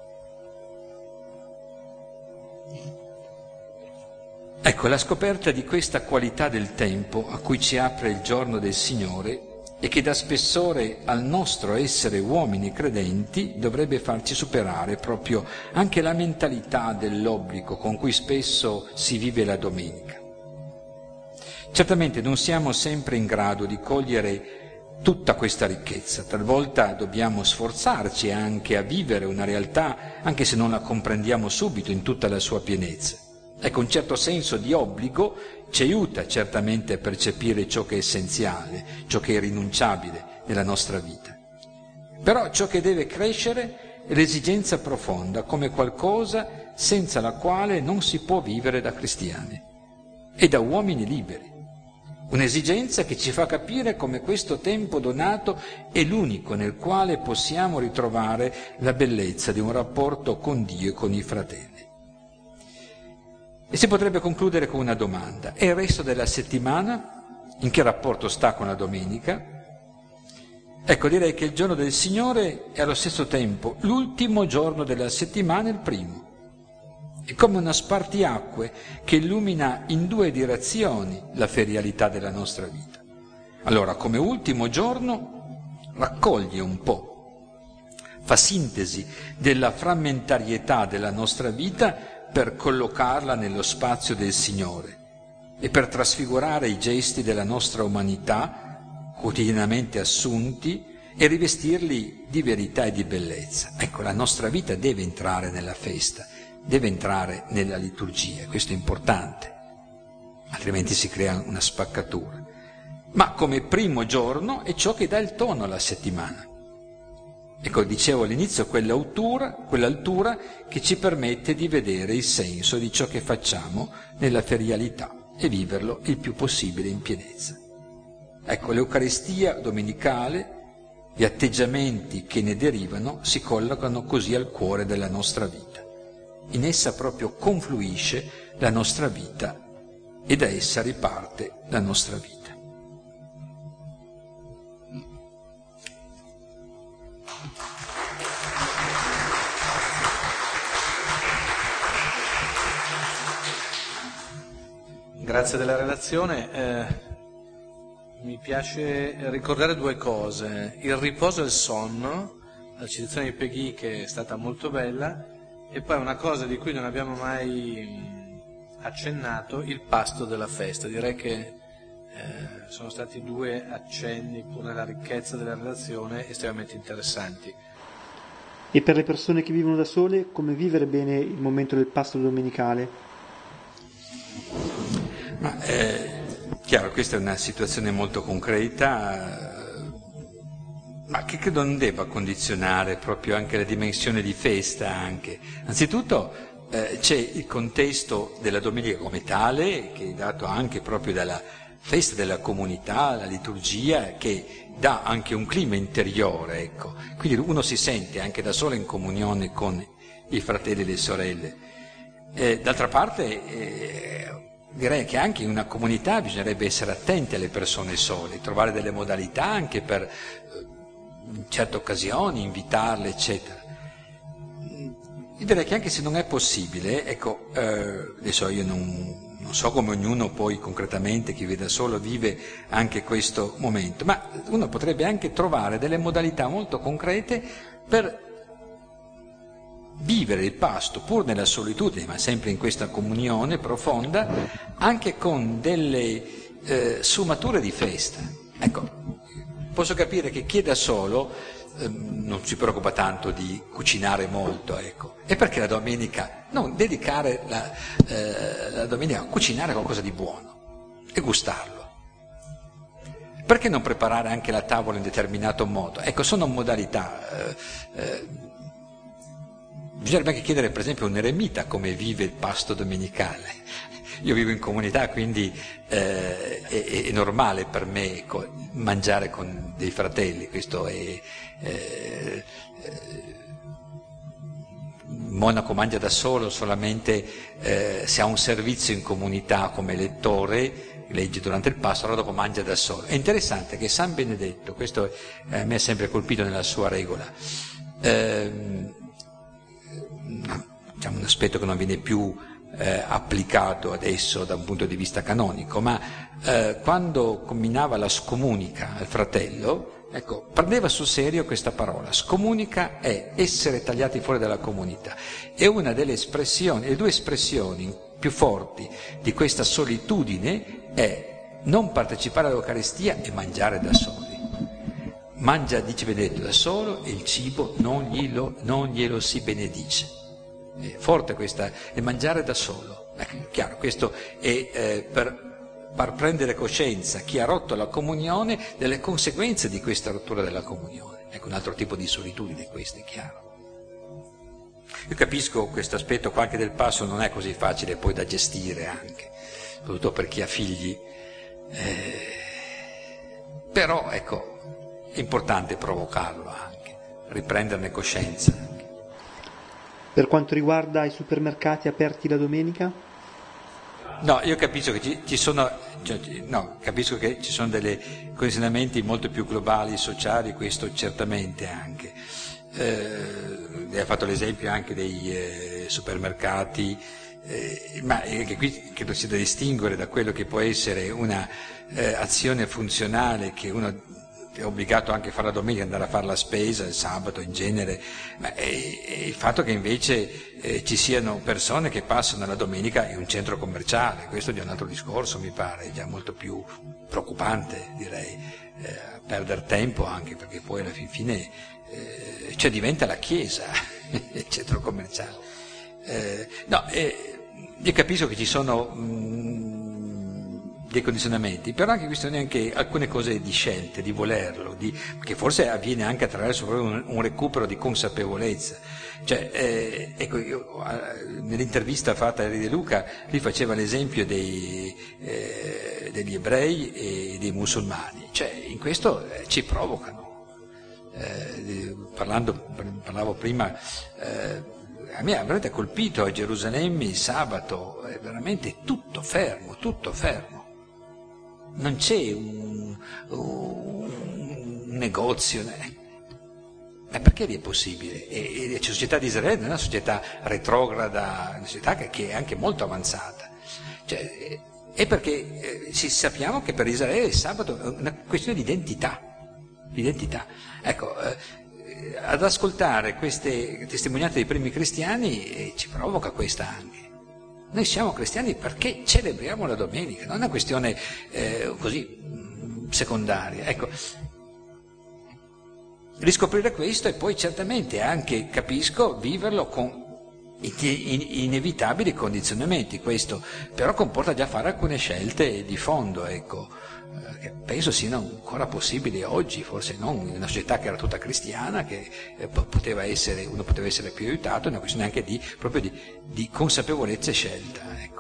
Ecco, la scoperta di questa qualità del tempo a cui ci apre il giorno del Signore e che dà spessore al nostro essere uomini credenti dovrebbe farci superare proprio anche la mentalità dell'obbligo con cui spesso si vive la domenica. Certamente non siamo sempre in grado di cogliere tutta questa ricchezza, talvolta dobbiamo sforzarci anche a vivere una realtà, anche se non la comprendiamo subito in tutta la sua pienezza. Ecco, un certo senso di obbligo ci aiuta certamente a percepire ciò che è essenziale, ciò che è irrinunciabile nella nostra vita. Però ciò che deve crescere è l'esigenza profonda, come qualcosa senza la quale non si può vivere da cristiani e da uomini liberi. Un'esigenza che ci fa capire come questo tempo donato è l'unico nel quale possiamo ritrovare la bellezza di un rapporto con Dio e con i fratelli. E si potrebbe concludere con una domanda: e il resto della settimana? In che rapporto sta con la domenica? Ecco, direi che il giorno del Signore è allo stesso tempo l'ultimo giorno della settimana e il primo. È come una spartiacque che illumina in due direzioni la ferialità della nostra vita. Allora, come ultimo giorno, raccoglie un po', fa sintesi della frammentarietà della nostra vita per collocarla nello spazio del Signore e per trasfigurare i gesti della nostra umanità, quotidianamente assunti, e rivestirli di verità e di bellezza. Ecco, la nostra vita deve entrare nella festa, deve entrare nella liturgia, questo è importante, altrimenti si crea una spaccatura. Ma come primo giorno è ciò che dà il tono alla settimana. Ecco, dicevo all'inizio, quell'altura che ci permette di vedere il senso di ciò che facciamo nella ferialità e viverlo il più possibile in pienezza. Ecco, l'Eucaristia domenicale, gli atteggiamenti che ne derivano si collocano così al cuore della nostra vita. In essa proprio confluisce la nostra vita e da essa riparte la nostra vita. Grazie della relazione. Mi piace ricordare due cose: il riposo e il sonno, la citazione di Peggy che è stata molto bella, e poi una cosa di cui non abbiamo mai accennato, il pasto della festa. Direi che sono stati due accenni, pur nella ricchezza della relazione, estremamente interessanti. E per le persone che vivono da sole, come vivere bene il momento del pasto domenicale? Ma chiaro, questa è una situazione molto concreta, ma che credo non debba condizionare proprio anche la dimensione di festa anche. Anzitutto c'è il contesto della domenica come tale, che è dato anche proprio dalla festa della comunità, la liturgia, che dà anche un clima interiore, ecco. Quindi uno si sente anche da solo in comunione con i fratelli e le sorelle. D'altra parte direi che anche in una comunità bisognerebbe essere attenti alle persone sole, trovare delle modalità anche per in certe occasioni, invitarle, eccetera. Io direi che anche se non è possibile, ecco, adesso io non so come ognuno poi concretamente, chi vive da solo, vive anche questo momento, ma uno potrebbe anche trovare delle modalità molto concrete per vivere il pasto, pur nella solitudine, ma sempre in questa comunione profonda, anche con delle sfumature di festa. Ecco, posso capire che chi è da solo non si preoccupa tanto di cucinare molto, ecco, e perché la domenica, non dedicare la domenica a cucinare qualcosa di buono e gustarlo. Perché non preparare anche la tavola in determinato modo? Ecco, sono modalità. Bisognerebbe anche chiedere, per esempio, a un eremita come vive il pasto domenicale. Io vivo in comunità, quindi è normale per me mangiare con dei fratelli. Questo è monaco mangia da solo solamente se ha un servizio in comunità come lettore, legge durante il pasto, allora dopo mangia da solo. È interessante che San Benedetto, questo mi ha sempre colpito nella sua regola, diciamo un aspetto che non viene più applicato adesso da un punto di vista canonico, ma quando combinava la scomunica al fratello, ecco, prendeva sul serio questa parola. Scomunica è essere tagliati fuori dalla comunità. È una delle espressioni, le due espressioni più forti di questa solitudine è non partecipare all'Eucaristia e mangiare da soli. Mangia, dice Benedetto, da solo e il cibo non glielo si benedice. È forte questa, è mangiare da solo. Chiaro, questo è per far prendere coscienza chi ha rotto la comunione delle conseguenze di questa rottura della comunione. Ecco, un altro tipo di solitudine, questo è chiaro. Io capisco questo aspetto qua anche del passo non è così facile poi da gestire anche, soprattutto per chi ha figli, però ecco, è importante provocarlo anche, riprenderne coscienza anche. Per quanto riguarda i supermercati aperti la domenica? No, io capisco che capisco che ci sono dei condizionamenti molto più globali, sociali, questo certamente anche. Lei ha fatto l'esempio anche dei supermercati, ma anche qui credo sia da distinguere da quello che può essere una azione funzionale che uno è obbligato anche a fare la domenica, andare a fare la spesa, il sabato in genere, ma il fatto che invece ci siano persone che passano la domenica in un centro commerciale, questo è già un altro discorso, mi pare, è già molto più preoccupante, direi, perdere tempo anche, perché poi alla fine cioè diventa la chiesa il centro commerciale. Io capisco che ci sono dei condizionamenti, però anche questioni, anche alcune cose di scelte, di volerlo, che forse avviene anche attraverso un recupero di consapevolezza. Cioè, ecco, io, nell'intervista fatta a De Luca, lui faceva l'esempio degli ebrei e dei musulmani, cioè in questo ci provocano. Parlavo prima, a me ha veramente colpito a Gerusalemme il sabato, è veramente tutto fermo, non c'è un negozio, ma perché lì è possibile? E la società di Israele non è una società retrograda, una società che è anche molto avanzata, cioè, è perché sappiamo che per Israele il sabato è una questione di identità. Ecco, ad ascoltare queste testimonianze dei primi cristiani ci provoca questa anche. Noi siamo cristiani perché celebriamo la domenica, non è una questione così secondaria. Ecco, riscoprire questo e poi certamente anche, capisco, viverlo con inevitabili condizionamenti, questo però comporta già fare alcune scelte di fondo, ecco, che penso siano ancora possibili oggi, forse non in una società che era tutta cristiana, che uno poteva essere più aiutato, è una questione anche proprio di consapevolezza e scelta, ecco.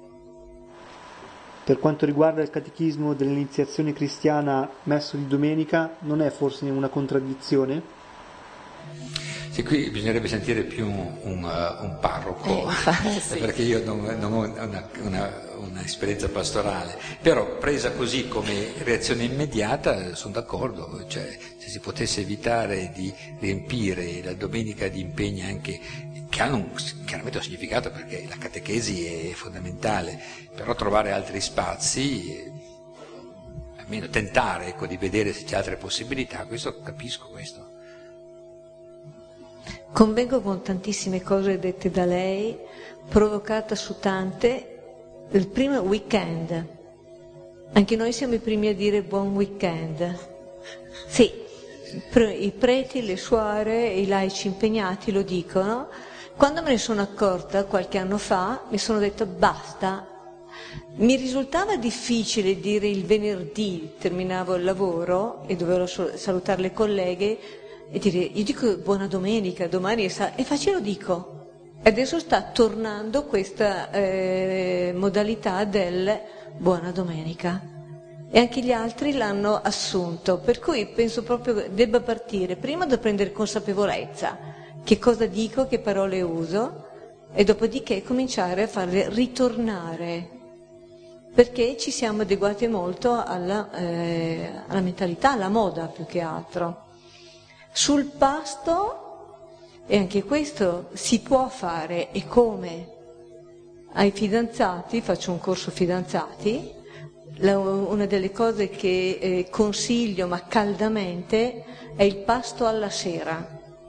Per quanto riguarda il catechismo dell'iniziazione cristiana messo di domenica, non è forse una contraddizione? Sì, qui bisognerebbe sentire più un parroco, sì. Perché io non ho un'esperienza pastorale, però presa così come reazione immediata sono d'accordo, cioè se si potesse evitare di riempire la domenica di impegni anche che hanno chiaramente un significato, perché la catechesi è fondamentale, però trovare altri spazi, almeno tentare, ecco, di vedere se c'è altre possibilità, questo capisco questo. Convengo con tantissime cose dette da lei, provocata su tante. Il primo weekend, anche noi siamo i primi a dire buon weekend. Sì, i preti, le suore, i laici impegnati lo dicono. Quando me ne sono accorta qualche anno fa, mi sono detto basta. Mi risultava difficile dire il venerdì, terminavo il lavoro e dovevo salutare le colleghe e dire, io dico buona domenica, domani e faccio lo dico. E adesso sta tornando questa modalità del buona domenica. E anche gli altri l'hanno assunto, per cui penso proprio che debba partire prima da prendere consapevolezza, che cosa dico, che parole uso, e dopodiché cominciare a farle ritornare, perché ci siamo adeguati molto alla mentalità, alla moda più che altro. Sul pasto, e anche questo si può fare, e come? Ai fidanzati, faccio un corso fidanzati, una delle cose che consiglio, ma caldamente, è il pasto alla sera.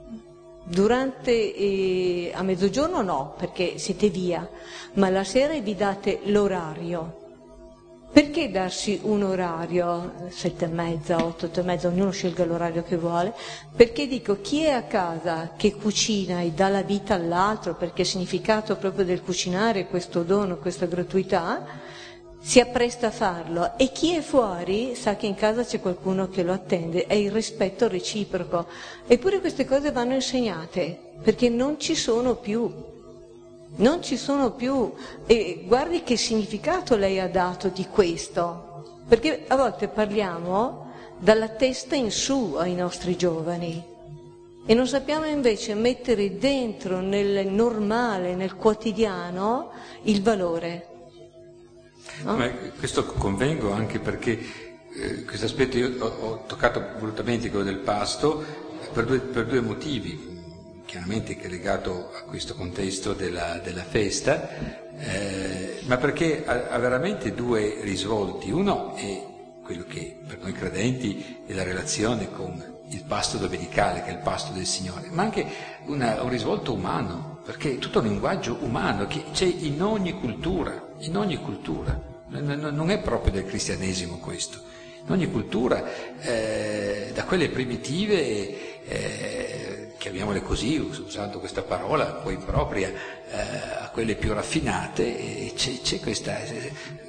Durante, a mezzogiorno no, perché siete via, ma la sera vi date l'orario. Perché darsi un orario, 7:30, 8:30, ognuno scelga l'orario che vuole? Perché dico, chi è a casa che cucina e dà la vita all'altro, perché il significato proprio del cucinare è questo dono, questa gratuità, si appresta a farlo, e chi è fuori sa che in casa c'è qualcuno che lo attende, è il rispetto reciproco. Eppure queste cose vanno insegnate, perché non ci sono più. Non ci sono più, e guardi che significato lei ha dato di questo, perché a volte parliamo dalla testa in su ai nostri giovani e non sappiamo invece mettere dentro nel normale, nel quotidiano, il valore. No? Ma questo convengo anche perché questo aspetto io ho toccato volutamente quello del pasto per due motivi. Chiaramente che è legato a questo contesto della festa, ma perché ha veramente due risvolti. Uno è quello che per noi credenti è la relazione con il pasto domenicale, che è il pasto del Signore, ma anche un risvolto umano, perché è tutto un linguaggio umano che c'è in ogni cultura, non è proprio del cristianesimo questo, in ogni cultura, da quelle primitive, chiamiamole così, usando questa parola poi impropria, a quelle più raffinate, c'è questa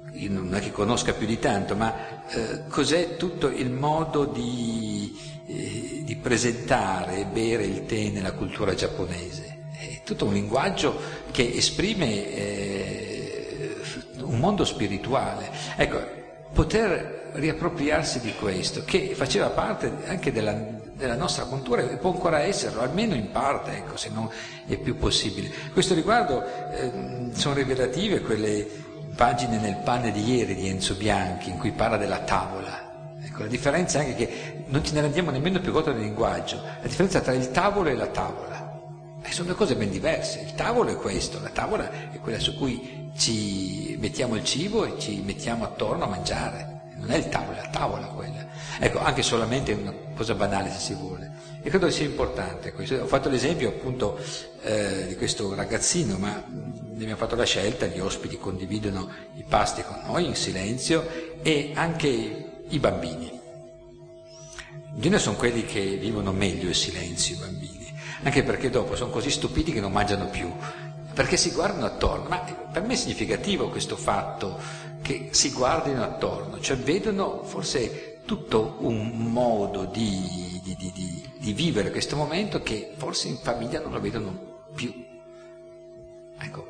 io non è che conosca più di tanto, ma cos'è tutto il modo di presentare e bere il tè nella cultura giapponese. È tutto un linguaggio che esprime un mondo spirituale. Ecco, poter riappropriarsi di questo, che faceva parte anche della nostra cultura e può ancora esserlo, almeno in parte, ecco, se non è più possibile. A questo riguardo sono rivelative quelle pagine nel Pane di ieri di Enzo Bianchi, in cui parla della tavola. Ecco, la differenza è anche che non ce ne rendiamo nemmeno più conto del linguaggio, la differenza tra il tavolo e la tavola. Sono due cose ben diverse. Il tavolo è questo, la tavola è quella su cui ci mettiamo il cibo e ci mettiamo attorno a mangiare. Non è il tavolo, è la tavola quella. Ecco, anche solamente una cosa banale se si vuole. E credo sia importante questo. Ho fatto l'esempio appunto di questo ragazzino, ma ne abbiamo fatto la scelta, gli ospiti condividono i pasti con noi in silenzio, e anche i bambini. In genere sono quelli che vivono meglio il silenzio, i bambini, anche perché dopo sono così stupiti che non mangiano più, perché si guardano attorno. Ma per me è significativo questo fatto, che si guardino attorno, cioè vedono forse tutto un modo di vivere questo momento che forse in famiglia non lo vedono più. Ecco,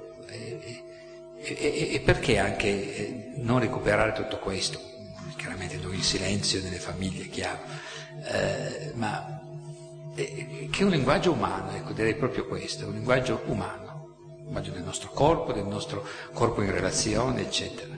e perché anche non recuperare tutto questo? Chiaramente non il silenzio nelle famiglie, è chiaro, ma che è un linguaggio umano, ecco, direi proprio questo, è un linguaggio umano, un linguaggio del nostro corpo in relazione, eccetera.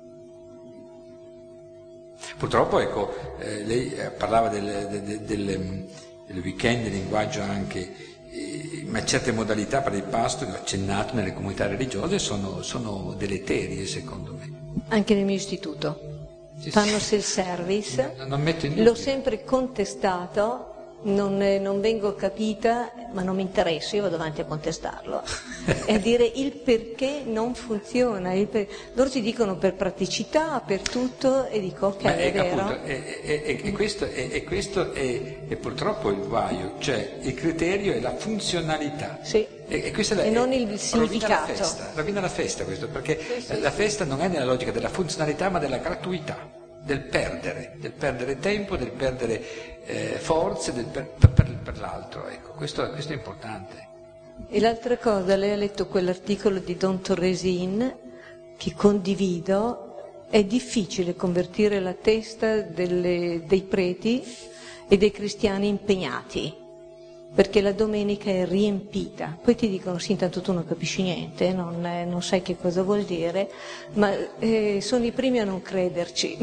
Purtroppo, ecco, lei parlava del weekend, del linguaggio anche, ma certe modalità per il pasto, che ho accennato nelle comunità religiose, sono deleterie secondo me. Anche nel mio istituto fanno self-service, non metto in dubbio. L'ho sempre contestato, non vengo capita, ma non mi interessa, io vado avanti a contestarlo e a dire il perché non funziona. Loro ti dicono per praticità, per tutto, e dico ok, è vero. Appunto, e questo è purtroppo il guaio, cioè il criterio è la funzionalità. Sì. E non il significato. Rovina la festa questo, perché la festa non è nella logica della funzionalità, ma della gratuità, del perdere tempo, del perdere forze per l'altro. Ecco, questo è importante. E l'altra cosa, lei ha letto quell'articolo di Don Torresin che condivido. È difficile convertire la testa dei preti e dei cristiani impegnati, perché la domenica è riempita. Poi ti dicono sì, intanto tu non capisci niente, non sai che cosa vuol dire, ma sono i primi a non crederci.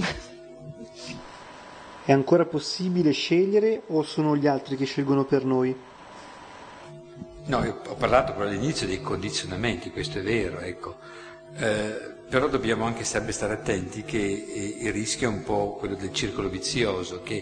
È ancora possibile scegliere o sono gli altri che scelgono per noi? No, io ho parlato proprio all'inizio dei condizionamenti, questo è vero, ecco. Però dobbiamo anche sempre stare attenti che il rischio è un po' quello del circolo vizioso, che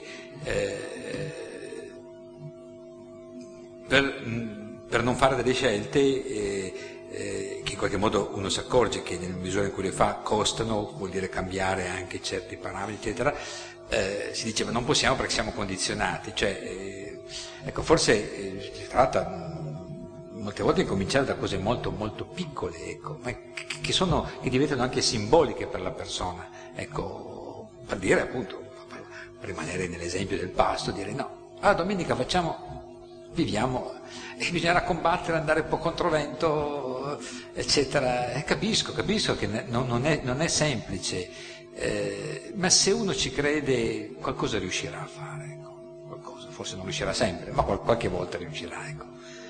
per non fare delle scelte che in qualche modo uno si accorge che nella misura in cui le fa costano, vuol dire cambiare anche certi parametri, eccetera, si dice ma non possiamo perché siamo condizionati, cioè, ecco, forse si tratta molte volte di cominciare da cose molto molto piccole, ecco, ma che diventano anche simboliche per la persona, ecco, per dire appunto, per rimanere nell'esempio del pasto, dire no, domenica viviamo, e bisognerà combattere, andare un po' controvento, eccetera. Capisco che non è semplice, ma se uno ci crede qualcosa riuscirà a fare, ecco. Qualcosa, forse non riuscirà sempre, ma qualche volta riuscirà, ecco.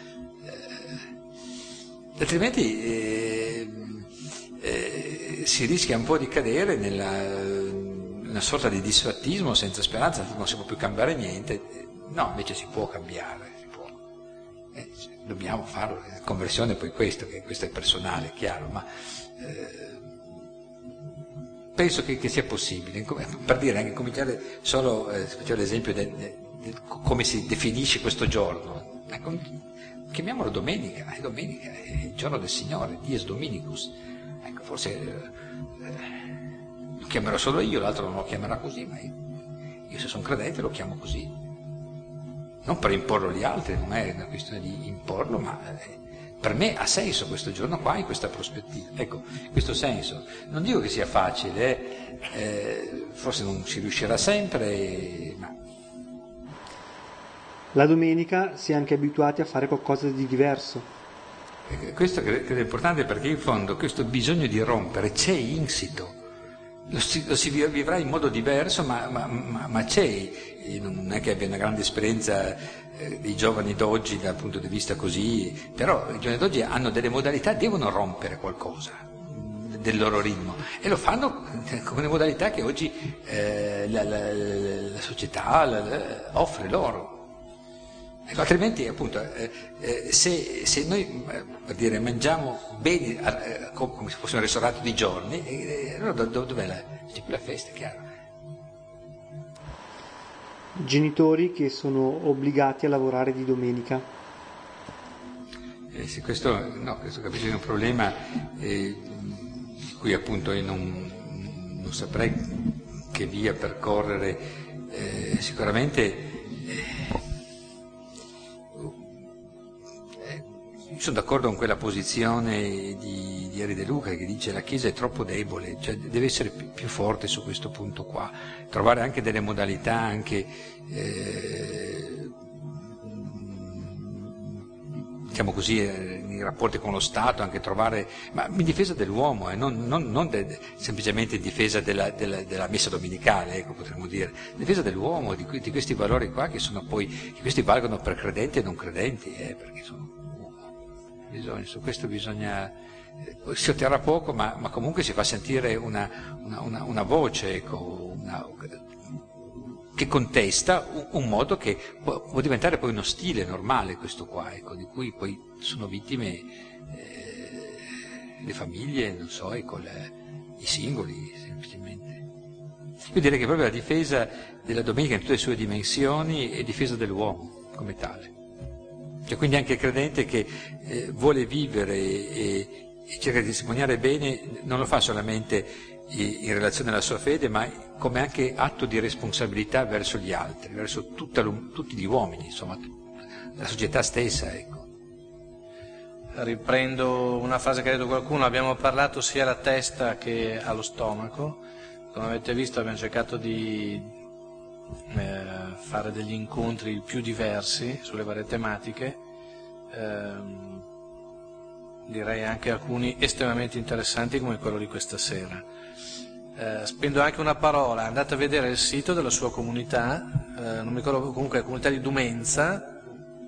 Altrimenti si rischia un po' di cadere nella sorta di disfattismo senza speranza, non si può più cambiare niente. No, invece si può cambiare, si può. Dobbiamo farlo, la conversione poi questo è personale, chiaro, ma penso che sia possibile. Per dire, anche cominciare solo, faccio l'esempio come si definisce questo giorno. Chiamiamolo domenica, è il giorno del Signore, Dies Dominicus. Ecco, forse lo chiamerò solo io, l'altro non lo chiamerà così, ma io se sono credente lo chiamo così. Non per imporlo agli altri, non è una questione di imporlo, ma per me ha senso questo giorno qua in questa prospettiva. Ecco, in questo senso. Non dico che sia facile, forse non si riuscirà sempre, ma... La domenica si è anche abituati a fare qualcosa di diverso. Questo credo è importante, perché in fondo questo bisogno di rompere c'è insito. Lo si vivrà in modo diverso, ma c'è. Non è che abbia una grande esperienza dei giovani d'oggi dal punto di vista così, però i giovani d'oggi hanno delle modalità, devono rompere qualcosa del loro ritmo, e lo fanno con le modalità che oggi la società offre loro. Ecco, altrimenti, appunto, se noi, per dire, mangiamo bene come se fosse un ristorante di giorni, allora dov'è c'è più la festa, è chiaro. Genitori che sono obbligati a lavorare di domenica. Questo capisco che è un problema di cui appunto io non saprei che via percorrere. Sicuramente io sono d'accordo con quella posizione di Erri De Luca che dice che la Chiesa è troppo debole, cioè deve essere più forte su questo punto qua, trovare anche delle modalità, anche diciamo così, nei rapporti con lo Stato, anche trovare, ma in difesa dell'uomo, non semplicemente in difesa della messa domenicale, ecco, potremmo dire, in difesa dell'uomo, di questi valori qua che questi valgono per credenti e non credenti, perché sono su questo bisogna, si otterrà poco, ma comunque si fa sentire una voce, ecco, che contesta un modo che può diventare poi uno stile normale, questo qua, ecco, di cui poi sono vittime le famiglie, non so, ecco, i singoli, semplicemente. Io direi che proprio la difesa della domenica in tutte le sue dimensioni è difesa dell'uomo come tale. Cioè, quindi anche il credente che vuole vivere e cerca di testimoniare bene, non lo fa solamente in relazione alla sua fede, ma come anche atto di responsabilità verso gli altri, verso tutti gli uomini, insomma, la società stessa, ecco. Riprendo una frase che ha detto qualcuno: abbiamo parlato sia alla testa che allo stomaco. Come avete visto abbiamo cercato di fare degli incontri il più diversi sulle varie tematiche, direi anche alcuni estremamente interessanti come quello di questa sera. Spendo anche una parola, andate a vedere il sito della sua comunità, non mi ricordo, comunque la comunità di Dumenza,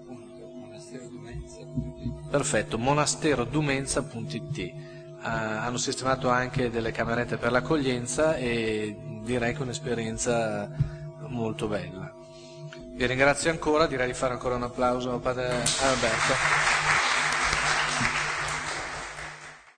perfetto, monasterodumenza.it. Hanno sistemato anche delle camerette per l'accoglienza e direi che è un'esperienza molto bella. Vi ringrazio ancora, direi di fare ancora un applauso a Padre Alberto.